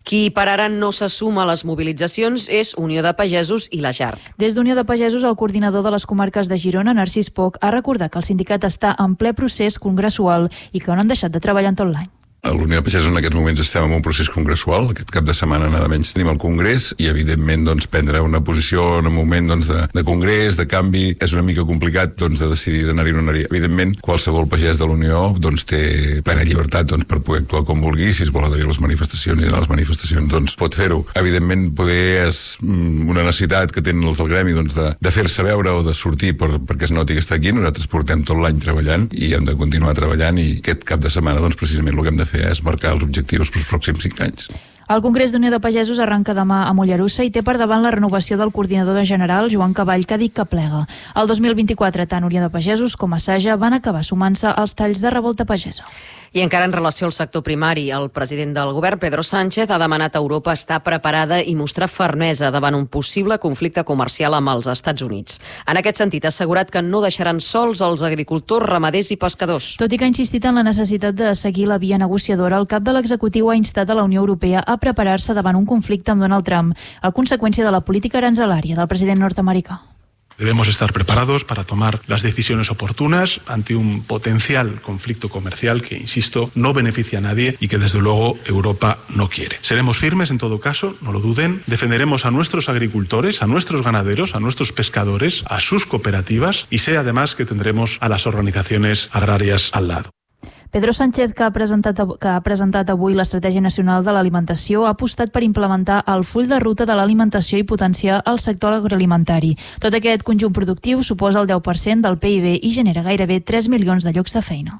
Qui per ara no se suma a les mobilitzacions és Unió de Pagesos i la JARC. Des d'Unió de Pagesos, el coordinador de les comarques de Girona, Narcís Poch, ha recordat que el sindicat està en ple procés congressual i que no han deixat de treballar en tot l'any. A l'Unió de Pagesos en aquests moments estem en un procés congressual. Aquest cap de setmana nada menys tenim el Congrés i evidentment prendre una posició en un moment de congrés, de canvi, és una mica complicat de decidir d'anar-hi o no anar-hi. Evidentment, qualsevol pagès de l'Unió té plena llibertat per poder actuar com vulgui, si es vol adherir a les manifestacions i anar a les manifestacions pot fer-ho. Evidentment, poder és una necessitat que tenen els del gremi de fer-se veure o de sortir perquè es noti que està aquí. Nosaltres portem tot l'any treballant i hem de continuar treballant i aquest cap de setmana precisament el que hem de fer és marcar els objectius pels pròxims 5 anys. El Congrés d'Unió de Pagesos arranca demà a Mollerussa i té per davant la renovació del coordinador general, Joan Cavall, que ha dit que plega. El 2024, tant Unió de Pagesos com Assaja van acabar sumant-se als talls de revolta pagesa. I encara en relació al sector primari, el president del govern, Pedro Sánchez, ha demanat a Europa estar preparada i mostrar fermesa davant un possible conflicte comercial amb els Estats Units. En aquest sentit, ha assegurat que no deixaran sols els agricultors, ramaders i pescadors. Tot i que ha insistit en la necessitat de seguir la via negociadora, el cap de l'executiu ha instat a la Unió Europea a preparar-se davant un conflicte amb Donald Trump, a conseqüència de la política aranzelària del president nord-americà. Debemos estar preparados para tomar las decisiones oportunas ante un potencial conflicto comercial que, insisto, no beneficia a nadie y que desde luego Europa no quiere. Seremos firmes en todo caso, no lo duden, defenderemos a nuestros agricultores, a nuestros ganaderos, a nuestros pescadores, a sus cooperativas y sé además que tendremos a las organizaciones agrarias al lado. Pedro Sánchez, que ha presentat avui l'Estratègia Nacional de l'Alimentació, ha apostat per implementar el full de ruta de l'alimentació i potenciar el sector agroalimentari. Tot aquest conjunt productiu suposa el 10% del PIB i genera gairebé 3 milions de llocs de feina.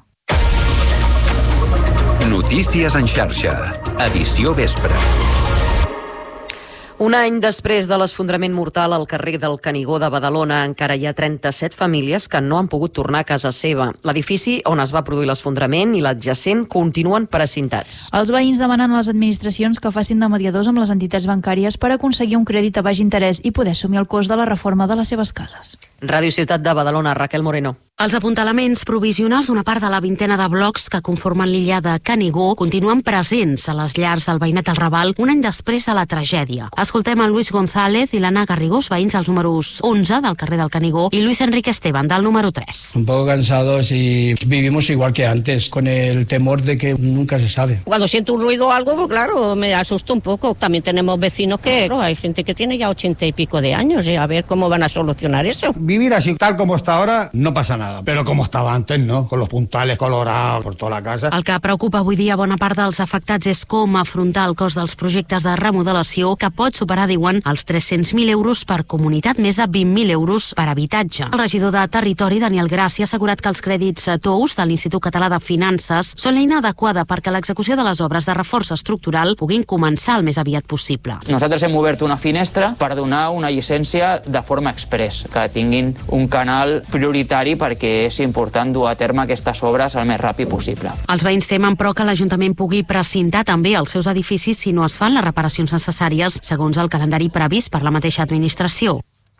Notícies en xarxa. Edició vespre. Un any després de l'esfondrament mortal al carrer del Canigó de Badalona, encara hi ha 37 famílies que no han pogut tornar a casa seva. L'edifici on es va produir l'esfondrament i l'adjacent continuen precintats. Els veïns demanen a les administracions que facin de mediadors amb les entitats bancàries per aconseguir un crèdit a baix interès i poder assumir el cost de la reforma de les seves cases. Ràdio Ciutat de Badalona, Raquel Moreno. Els apuntalaments provisionals d'una part de la vintena de blocs que conformen l'illa de Canigó continuen presents a les llars del veïnat del Raval un any després de la tragèdia. Escoltem a Luis González i l'Anna Garrigós, veïns dels números 11 del carrer del Canigó, i Luis Enrique Esteban, del número 3. Un poco cansados y vivimos igual que antes, con el temor de que nunca se sabe. Cuando siento un ruido o algo, pues claro, me asusto un poco. También tenemos vecinos que, claro, hay gente que tiene ya 80 y pico de años, y a ver cómo van a solucionar eso. Vivir así, tal como está ahora, no pasa nada. Pero como estaba antes, ¿no? Con los puntales colorados por toda la casa. El que preocupa avui dia bona part dels afectats és com afrontar el cost dels projectes de remodelació, que pot superar, diuen, els 300.000 euros per comunitat, més de 20.000 euros per habitatge. El regidor de Territori, Daniel Gràcia, ha assegurat que els crèdits tous de l'Institut Català de Finances són l'eina adequada perquè l'execució de les obres de reforç estructural puguin començar el més aviat possible. Nosaltres hem obert una finestra per donar una llicència de forma express, que tinguin un canal prioritari perquè és important dur a terme aquestes obres el més ràpid possible. Els veïns temen, però, que l'Ajuntament pugui precintar també els seus edificis si no es fan les reparacions necessàries segons el calendari previst per la mateixa administració.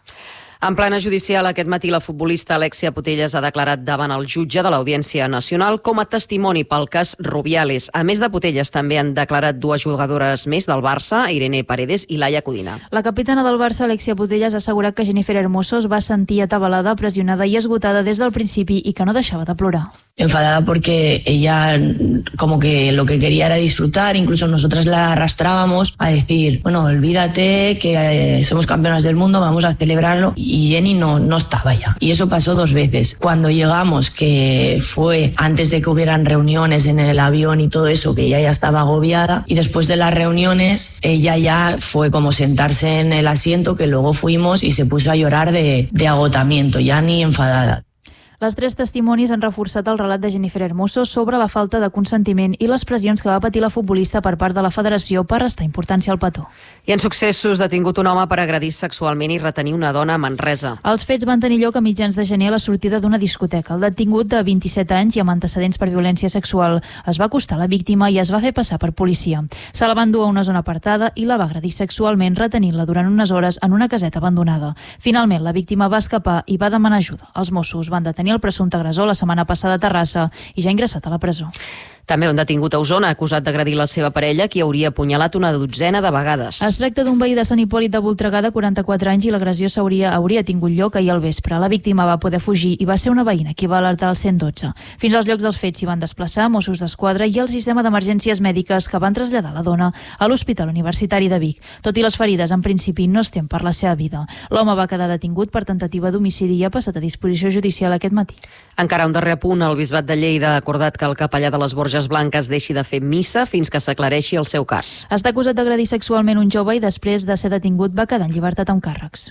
En plana judicial, aquest matí la futbolista Alexia Putellas ha declarat davant el jutge de l'Audiència Nacional com a testimoni pel cas Rubiales. A més de Putellas, també han declarat dues jugadores més del Barça, Irene Paredes i Laia Codina. La capitana del Barça, Alexia Putellas, ha assegurat que Jennifer Hermoso es va sentir atabalada, pressionada i esgotada des del principi i que no deixava de plorar. Enfadada porque ella como que lo que quería era disfrutar, incluso nosotras la arrastrábamos a decir, bueno, olvídate que somos campeonas del mundo, vamos a celebrarlo. Y Jenny no estaba ya. Y eso pasó 2 veces. Cuando llegamos, que fue antes de que hubieran reuniones en el avión y todo eso, que ella ya estaba agobiada. Y después de las reuniones, ella ya fue como sentarse en el asiento, que luego fuimos, y se puso a llorar de agotamiento, ya ni enfadada. Les 3 testimonis han reforçat el relat de Jennifer Hermoso sobre la falta de consentiment i les pressions que va patir la futbolista per part de la federació per restar importància al petó. I en successos, detingut un home per agredir sexualment i retenir una dona a Manresa. Els fets van tenir lloc a mitjans de gener a la sortida d'una discoteca. El detingut, de 27 anys i amb antecedents per violència sexual, es va acostar a la víctima i es va fer passar per policia. Se la va endur a una zona apartada i la va agredir sexualment, retenint-la durant unes hores en una caseta abandonada. Finalment, la víctima va escapar i va demanar ajuda. Els Mossos van detenir el presumpte agressor la setmana passada a Terrassa i ja ha ingressat a la presó. També un detingut a Osona acusat d'agredir la seva parella, qui hauria apunyalat una dotzena de vegades. Es tracta d'un veí de Sant Hipòlit de Voltregà de 44 anys i l'agressió hauria tingut lloc ahir al vespre. La víctima va poder fugir i va ser una veïna qui va alertar al 112. Fins als llocs dels fets s'hi van desplaçar Mossos d'Esquadra i el sistema d'emergències mèdiques que van traslladar la dona a l'Hospital Universitari de Vic. Tot i les ferides, en principi no es tem per la seva vida. L'home va quedar detingut per tentativa d'homicidi i ha passat a disposició judicial aquest matí. Encara un darrer apunt, el Bisbat de Lleida ha acordat que el capellà de les Borges Blanques deixi de fer missa fins que s'aclareixi el seu cas. Està acusat d'agredir sexualment un jove i després de ser detingut va quedar en llibertat amb càrrecs.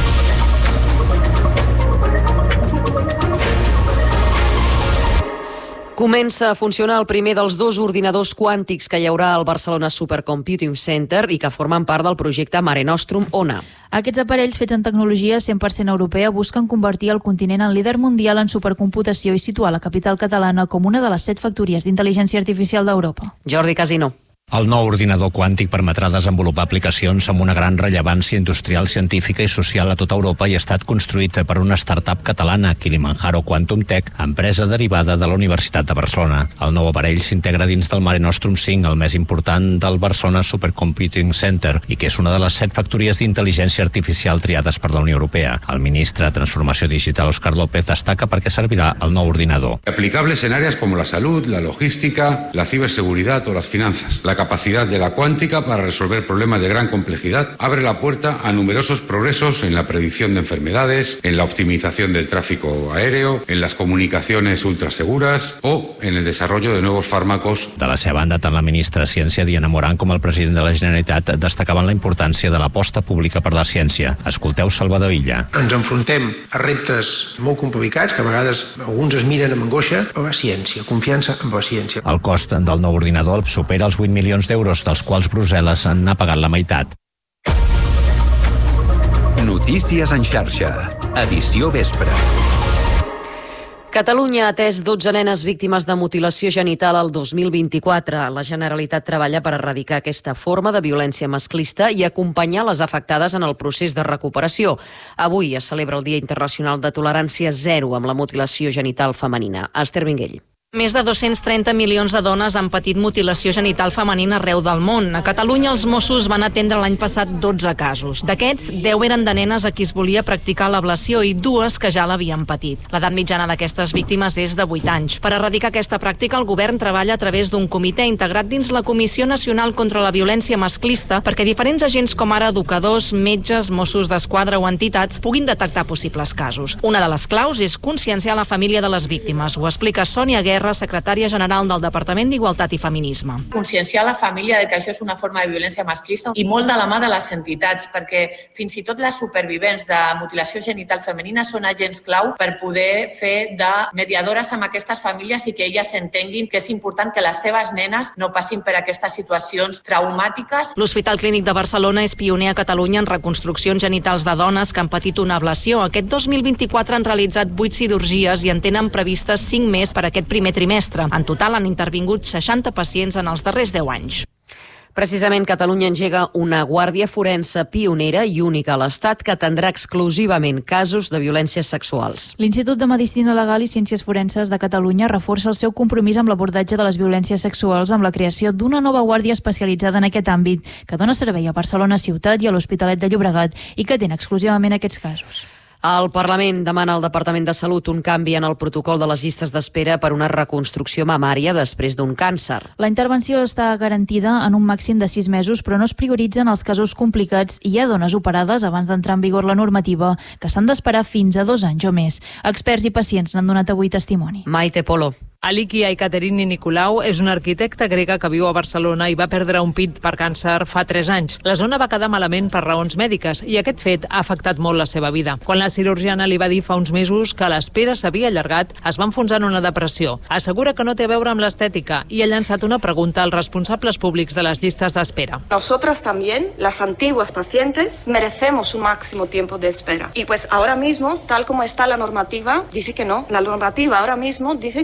Comença a funcionar el primer dels 2 ordinadors quàntics que hi haurà al Barcelona Supercomputing Center i que formen part del projecte Mare Nostrum ONA. Aquests aparells fets en tecnologia 100% europea busquen convertir el continent en líder mundial en supercomputació i situar la capital catalana com una de les 7 factories d'intel·ligència artificial d'Europa. Jordi Casino. El nou ordinador quàntic permetrà desenvolupar aplicacions amb una gran rellevància industrial, científica i social a tota Europa i ha estat construït per una startup catalana, Kilimanjaro Quantum Tech, empresa derivada de la Universitat de Barcelona. El nou aparell s'integra dins del Mare Nostrum 5, el més important del Barcelona Supercomputing Center, i que és una de les 7 factories d'intel·ligència artificial triades per la Unió Europea. El ministre de Transformació Digital, Óscar López, destaca per què servirà el nou ordinador. Aplicables en áreas como la salud, la logística, la ciberseguridad o las finanzas. La capacidad de la cuántica para resolver problemas de gran complejidad abre la puerta a numerosos progresos en la predicción de enfermedades, en la optimización del tráfico aéreo, en las comunicaciones ultraseguras o en el desarrollo de nuevos fármacos. De la seva banda, tant la ministra de Ciència, Diana Morán, com el president de la Generalitat destacaven la importància de l'aposta pública per la ciència. Escolteu Salvador Illa. Ens enfrontem a reptes molt complicats, que a vegades alguns es miren amb angoixa, però la ciència, confiança en la ciència. El cost del nou ordinador supera els 8 milions d'euros, dels quals Brussel·les n'ha pagat la meitat. Notícies en xarxa. Edició vespre. Catalunya ha atès 12 nenes víctimes de mutilació genital al 2024. La Generalitat treballa per erradicar aquesta forma de violència masclista i acompanyar les afectades en el procés de recuperació. Avui es celebra el Dia Internacional de Tolerància Zero amb la mutilació genital femenina. Esther Minguell. Més de 230 milions de dones han patit mutilació genital femenina arreu del món. A Catalunya els Mossos van atendre l'any passat 12 casos. D'aquests, 10 eren de nenes a qui es volia practicar l'ablació i 2 que ja l'havien patit. L'edat mitjana d'aquestes víctimes és de 8 anys. Per erradicar aquesta pràctica, el govern treballa a través d'un comitè integrat dins la Comissió Nacional contra la Violència Masclista perquè diferents agents com ara educadors, metges, Mossos d'Esquadra o entitats puguin detectar possibles casos. Una de les claus és conscienciar la família de les víctimes. Ho explica Sònia Guerra, secretària general del Departament d'Igualtat i Feminisme. Conscienciar la família de que això és una forma de violència masclista i molt de la mà de les entitats, perquè fins i tot les supervivents de mutilació genital femenina són agents clau per poder fer de mediadores amb aquestes famílies i que elles entenguin que és important que les seves nenes no passin per aquestes situacions traumàtiques. L'Hospital Clínic de Barcelona és pioner a Catalunya en reconstruccions genitals de dones que han patit una ablació. Aquest 2024 han realitzat 8 cirurgies i en tenen previstes 5 més per aquest primer trimestre. En total han intervingut 60 pacients en els darrers 10 anys. Precisament Catalunya engega una guàrdia forense pionera i única a l'Estat que atendrà exclusivament casos de violències sexuals. L'Institut de Medicina Legal i Ciències Forenses de Catalunya reforça el seu compromís amb l'abordatge de les violències sexuals amb la creació d'una nova guàrdia especialitzada en aquest àmbit que dona servei a Barcelona Ciutat i a l'Hospitalet de Llobregat i que atén exclusivament aquests casos. El Parlament demana al Departament de Salut un canvi en el protocol de les llistes d'espera per una reconstrucció mamària després d'un càncer. La intervenció està garantida en un màxim de 6 mesos, però no es prioritzen els casos complicats i hi ha dones operades abans d'entrar en vigor la normativa que s'han d'esperar fins a 2 anys o més. Experts i pacients n'han donat avui testimoni. Maite Polo. Aliki Aikaterini Nicolau és una arquitecta grega que viu a Barcelona i va perdre un pit per càncer fa 3 anys. La zona va quedar malament per raons mèdiques i aquest fet ha afectat molt la seva vida. Quan la cirurgiana li va dir fa uns mesos que l'espera s'havia allargat, es va enfonsar en una depressió. Assegura que no té a veure amb l'estètica i ha llançat una pregunta als responsables públics de les llistes d'espera. Nosotras también, las antiguas pacientes, merecemos un máximo tiempo de espera. Y pues ahora mismo, tal como está la normativa, dice que no. La normativa ahora mismo dice que no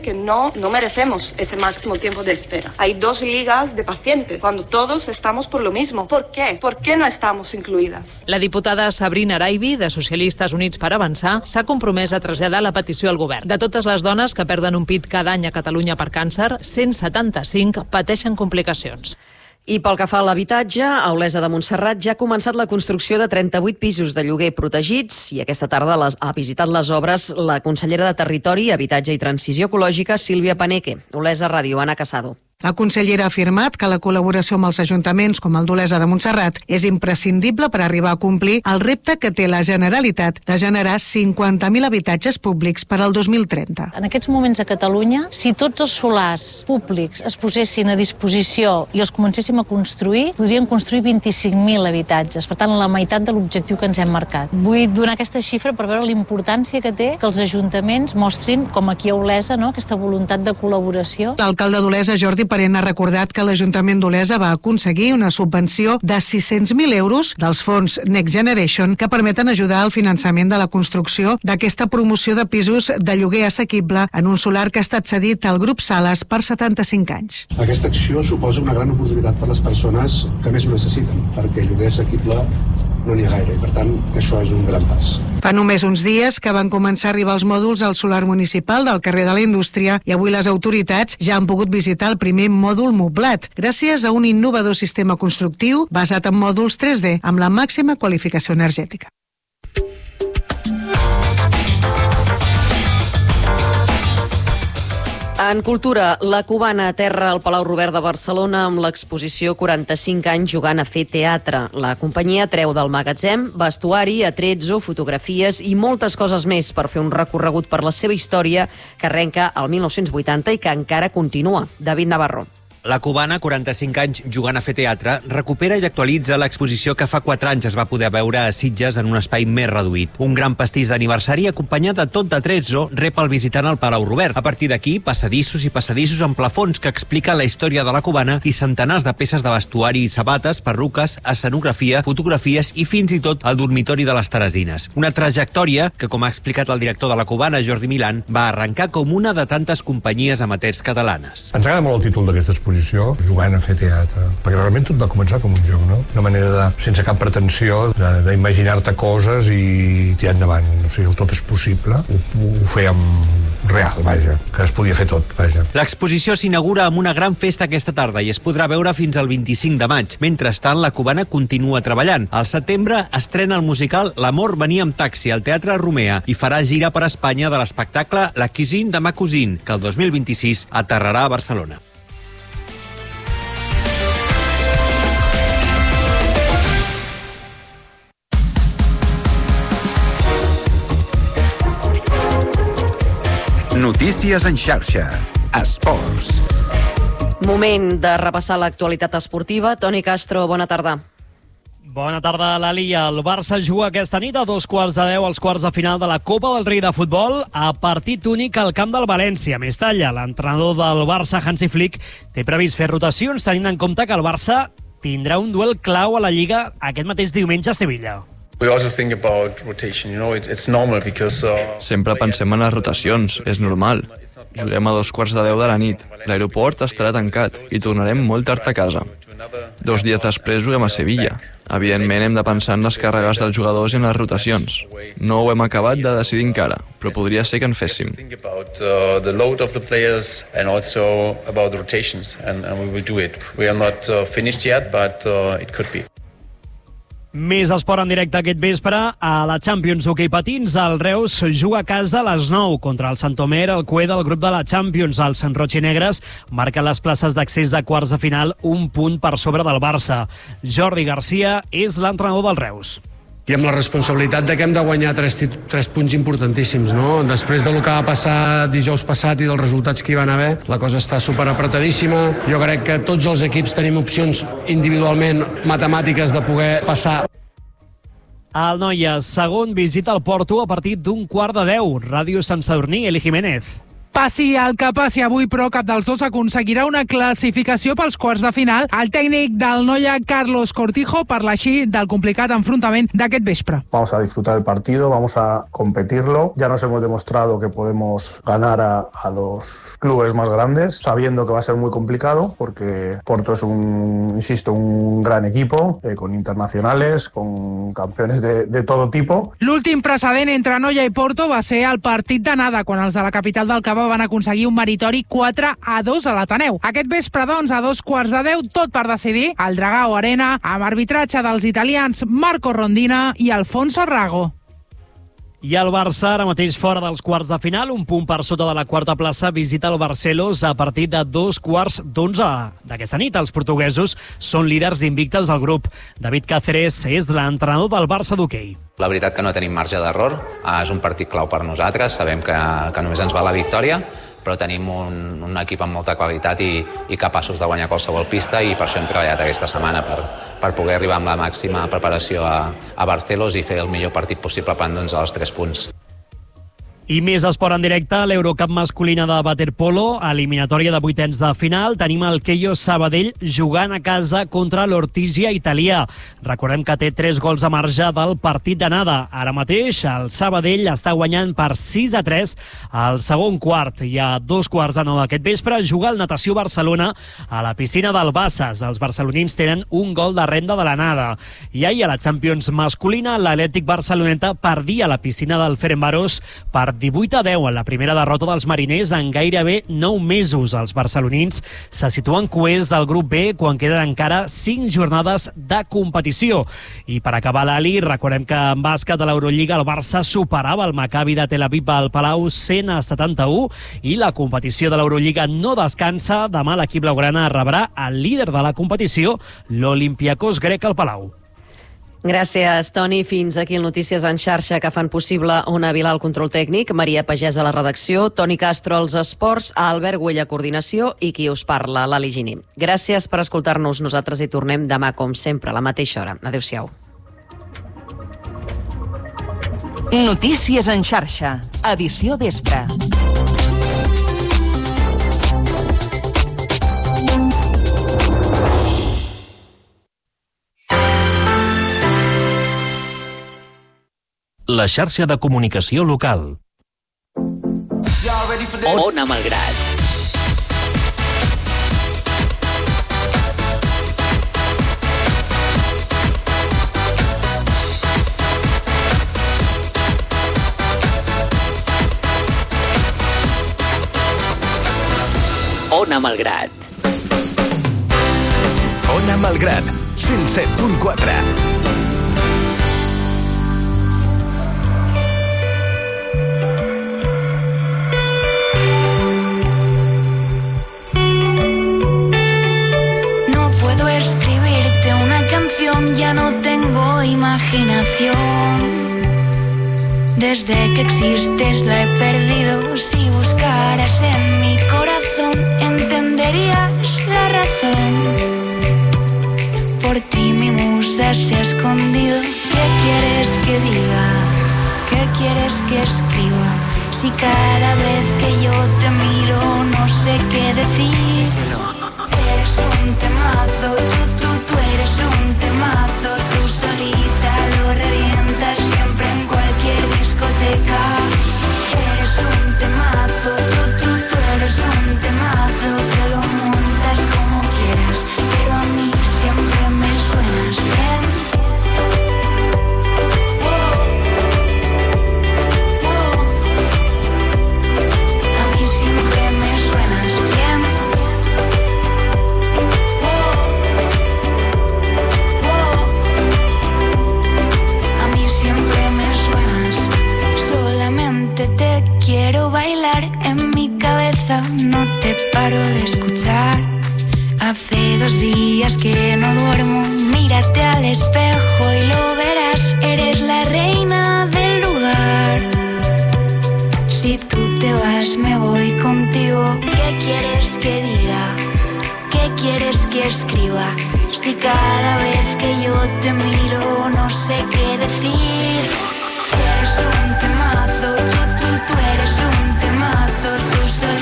no merecemos ese máximo tiempo de espera. Hay 2 ligas de pacientes cuando todos estamos por lo mismo. ¿Por qué? ¿Por qué no estamos incluidas? La diputada Sabrina Araibi, de Socialistes Units per Avançar, s'ha compromès a traslladar la petició al govern. De totes les dones que perden un pit cada any a Catalunya per càncer, 175 pateixen complicacions. I pel que fa a l'habitatge, a Olesa de Montserrat ja ha començat la construcció de 38 pisos de lloguer protegits i aquesta tarda ha visitat les obres la consellera de Territori, Habitatge i Transició Ecològica, Sílvia Paneque. Olesa Ràdio, Anna Casado. La consellera ha afirmat que la col·laboració amb els ajuntaments com el d'Olesa de Montserrat és imprescindible per arribar a complir el repte que té la Generalitat de generar 50.000 habitatges públics per al 2030. En aquests moments a Catalunya, si tots els solars públics es posessin a disposició i els comencéssim a construir, podríem construir 25.000 habitatges, per tant la meitat de l'objectiu que ens hem marcat. Vull donar aquesta xifra per veure la importància que té que els ajuntaments mostrin, com aquí a Olesa, aquesta voluntat de col·laboració. L'alcalde d'Olesa, Jordi Parent, ha recordat que l'Ajuntament d'Olesa va aconseguir una subvenció de 600.000 euros dels fons Next Generation que permeten ajudar al finançament de la construcció d'aquesta promoció de pisos de lloguer assequible en un solar que ha estat cedit al grup Sales per 75 anys. Aquesta acció suposa una gran oportunitat per a les persones que més ho necessiten, perquè lloguer assequible no n'hi ha gaire i, per tant, això és un gran pas. Fa només uns dies que van començar a arribar els mòduls al solar municipal del carrer de la Indústria i avui les autoritats ja han pogut visitar el primer mòdul moblat, gràcies a un innovador sistema constructiu basat en mòduls 3D amb la màxima qualificació energètica. En cultura, la cubana aterra al Palau Robert de Barcelona amb l'exposició 45 anys jugant a fer teatre. La companyia treu del magatzem vestuari, atrezzo, fotografies i moltes coses més per fer un recorregut per la seva història que arrenca al 1980 i que encara continua. David Navarro. La cubana, 45 anys jugant a fer teatre, recupera i actualitza l'exposició que fa 4 anys es va poder veure a Sitges en un espai més reduït. Un gran pastís d'aniversari acompanyat de tot d'atrezzo rep el visitant al Palau Robert. A partir d'aquí, passadissos i passadissos amb plafons que expliquen la història de la cubana i centenars de peces de vestuari i sabates, perruques, escenografia, fotografies i fins i tot el dormitori de les Teresines. Una trajectòria que, com ha explicat el director de la cubana, Jordi Milán, va arrencar com una de tantes companyies amateurs catalanes. Ens agrada molt el títol d'aquesta exposició, jugant a fer teatre, perquè realment tot va començar com un joc, no? Una manera de, sense cap pretensió, d'imaginar-te coses i tirar endavant. O sigui, el tot és possible, ho fèiem real, vaja, que es podia fer tot, vaja. L'exposició s'inaugura amb una gran festa aquesta tarda i es podrà veure fins al 25 de maig. Mentrestant, la cubana continua treballant. Al setembre estrena el musical L'amor venia amb taxi al Teatre Romea i farà gira per Espanya de l'espectacle La cuisine de ma cousine, que el 2026 aterrarà a Barcelona. Notícies en xarxa. Esports. Moment de repassar l'actualitat esportiva. Toni Castro, bona tarda. Bona tarda, Lali. El Barça juga aquesta nit a 2:15 als quarts de final de la Copa del Rei de Futbol a partit únic al camp del València. Mestalla, l'entrenador del Barça, Hansi Flick, té previst fer rotacions tenint en compte que el Barça tindrà un duel clau a la Lliga aquest mateix diumenge a Sevilla. Sempre pensem en les rotacions, és normal. Juguem a 2:15 de la nit. L'aeroport estarà tancat i tornarem molt tard a casa. 2 dies després juguem a Sevilla. Evidentment hem de pensar en les càrregues dels jugadors i en les rotacions. No ho hem acabat de decidir encara, però podria ser que en féssim. Més esport en directe aquest vespre. A la Champions Hockey Patins, el Reus juga a casa a les 9 contra el Santomer, el cué del grup de la Champions. Els rotxinegres marquen les places d'accés a quarts de final, un punt per sobre del Barça. Jordi Garcia és l'entrenador del Reus. I amb la responsabilitat de que hem de guanyar 3 punts importantíssims, no? Després del que va passar dijous passat i dels resultats que hi van haver, la cosa està superapretadíssima. Jo crec que tots els equips tenim opcions individualment matemàtiques de poder passar. El Noia, segon, visita el Porto a partir d'1:15. Ràdio Sant Sadurní, Eli Jiménez. Passi el que passi avui, però cap dels dos aconseguirà una classificació pels quarts de final. El tècnic del Noia, Carlos Cortijo, parla així del complicat enfrontament d'aquest vespre. Vamos a disfrutar el partido, vamos a competirlo. Ya nos hemos demostrado que podemos ganar a los clubes más grandes, sabiendo que va a ser muy complicado, porque Porto es un gran equipo, con internacionales, con campeones de todo tipo. L'últim precedent entre Noia i Porto va ser el partit d'anada, quan els de la capital del Cava van aconseguir un meritori 4-2 a l'Ateneu. Aquest vespre, doncs, a 2:15, tot per decidir al Dragao Arena, amb arbitratge dels italians Marco Rondina i Alfonso Rago. I el Barça, ara mateix fora dels quarts de final, un punt per sota de la quarta plaça, visita el Barcelos a partir de 2:15 d'aquesta nit. Els portuguesos són líders invictes del grup. David Cáceres és l'entrenador del Barça d'hoquei. La veritat que no tenim marge d'error, és un partit clau per nosaltres, sabem que només ens va la victòria, però tenim un equip amb molta qualitat i capaços de guanyar qualsevol pista, i per això hem treballat aquesta setmana per poder arribar amb la màxima preparació a Barcelos i fer el millor partit possible pendents als 3 punts. I més esport en directe, l'Eurocup masculina de waterpolo, eliminatòria de vuitens de final. Tenim el Keio Sabadell jugant a casa contra l'Ortigia italià. Recordem que té 3 gols a marge del partit d'anada. Ara mateix el Sabadell està guanyant per 6-3 al segon quart. I a 2:15 d'aquest vespre juga el Natació Barcelona a la piscina del Bassas. Els barcelonins tenen un gol de renda de l'anada. I ahir a la Champions masculina, l'Atlètic Barceloneta perdia a la piscina del Ferencváros per 18-10 en la primera derrota dels mariners en gairebé 9 mesos. Els barcelonins se situen coers al grup B quan queden encara 5 jornades de competició. I per acabar l'Ali, recordem que en bàsquet de l'Eurolliga el Barça superava el Maccabi de Tel Aviv al Palau 100-71 i la competició de l'Eurolliga no descansa. Demà l'equip blaugrana rebrà el líder de la competició, l'Olympiacos grec al Palau. Gràcies, Toni. Fins aquí el Notícies en xarxa que fan possible Ona Vilà al control tècnic, Maria Pagès a la redacció, Toni Castro als esports, Albert Güell a coordinació i qui us parla, l'Ali Gini. Gràcies per escoltar-nos. Nosaltres hi tornem demà, com sempre, a la mateixa hora. Adéu-siau. Notícies en xarxa, edició vespre. La xarxa de comunicació local. Ona Malgrat. Ona Malgrat. Ona Malgrat, 107.4. Ya no tengo imaginación. Desde que existes la he perdido. Si buscaras en mi corazón, entenderías la razón. Por ti mi musa se ha escondido. ¿Qué quieres que diga? ¿Qué quieres que escriba? Si cada vez que yo te miro no sé qué decir. Eres un temazo, tú eres un temazo. Tú solita lo revientas siempre en cualquier discoteca. Eres un temazo, tú eres un temazo. Que lo montas como quieras, pero a mí siempre me suenas bien. Quiero bailar en mi cabeza, no te paro de escuchar. Hace 2 días que no duermo, mírate al espejo y lo verás. Eres la reina del lugar. Si tú te vas me voy contigo. ¿Qué quieres que diga? ¿Qué quieres que escriba? Si cada vez que yo te miro no sé qué decir. Eres un temazo, tú eres un temazo, tú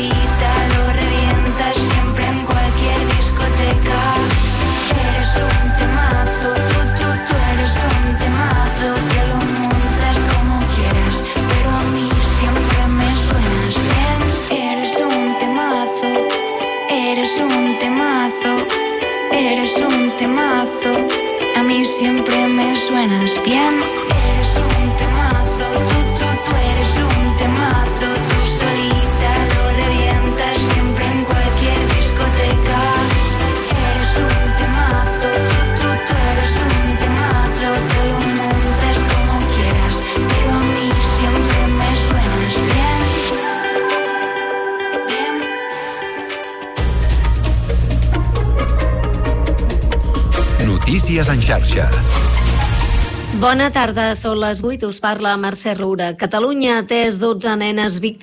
Notícies en xarxa. Bona tarda, són les 8, us parla Mercè Roura. Catalunya ha atès 12 nenes víctimes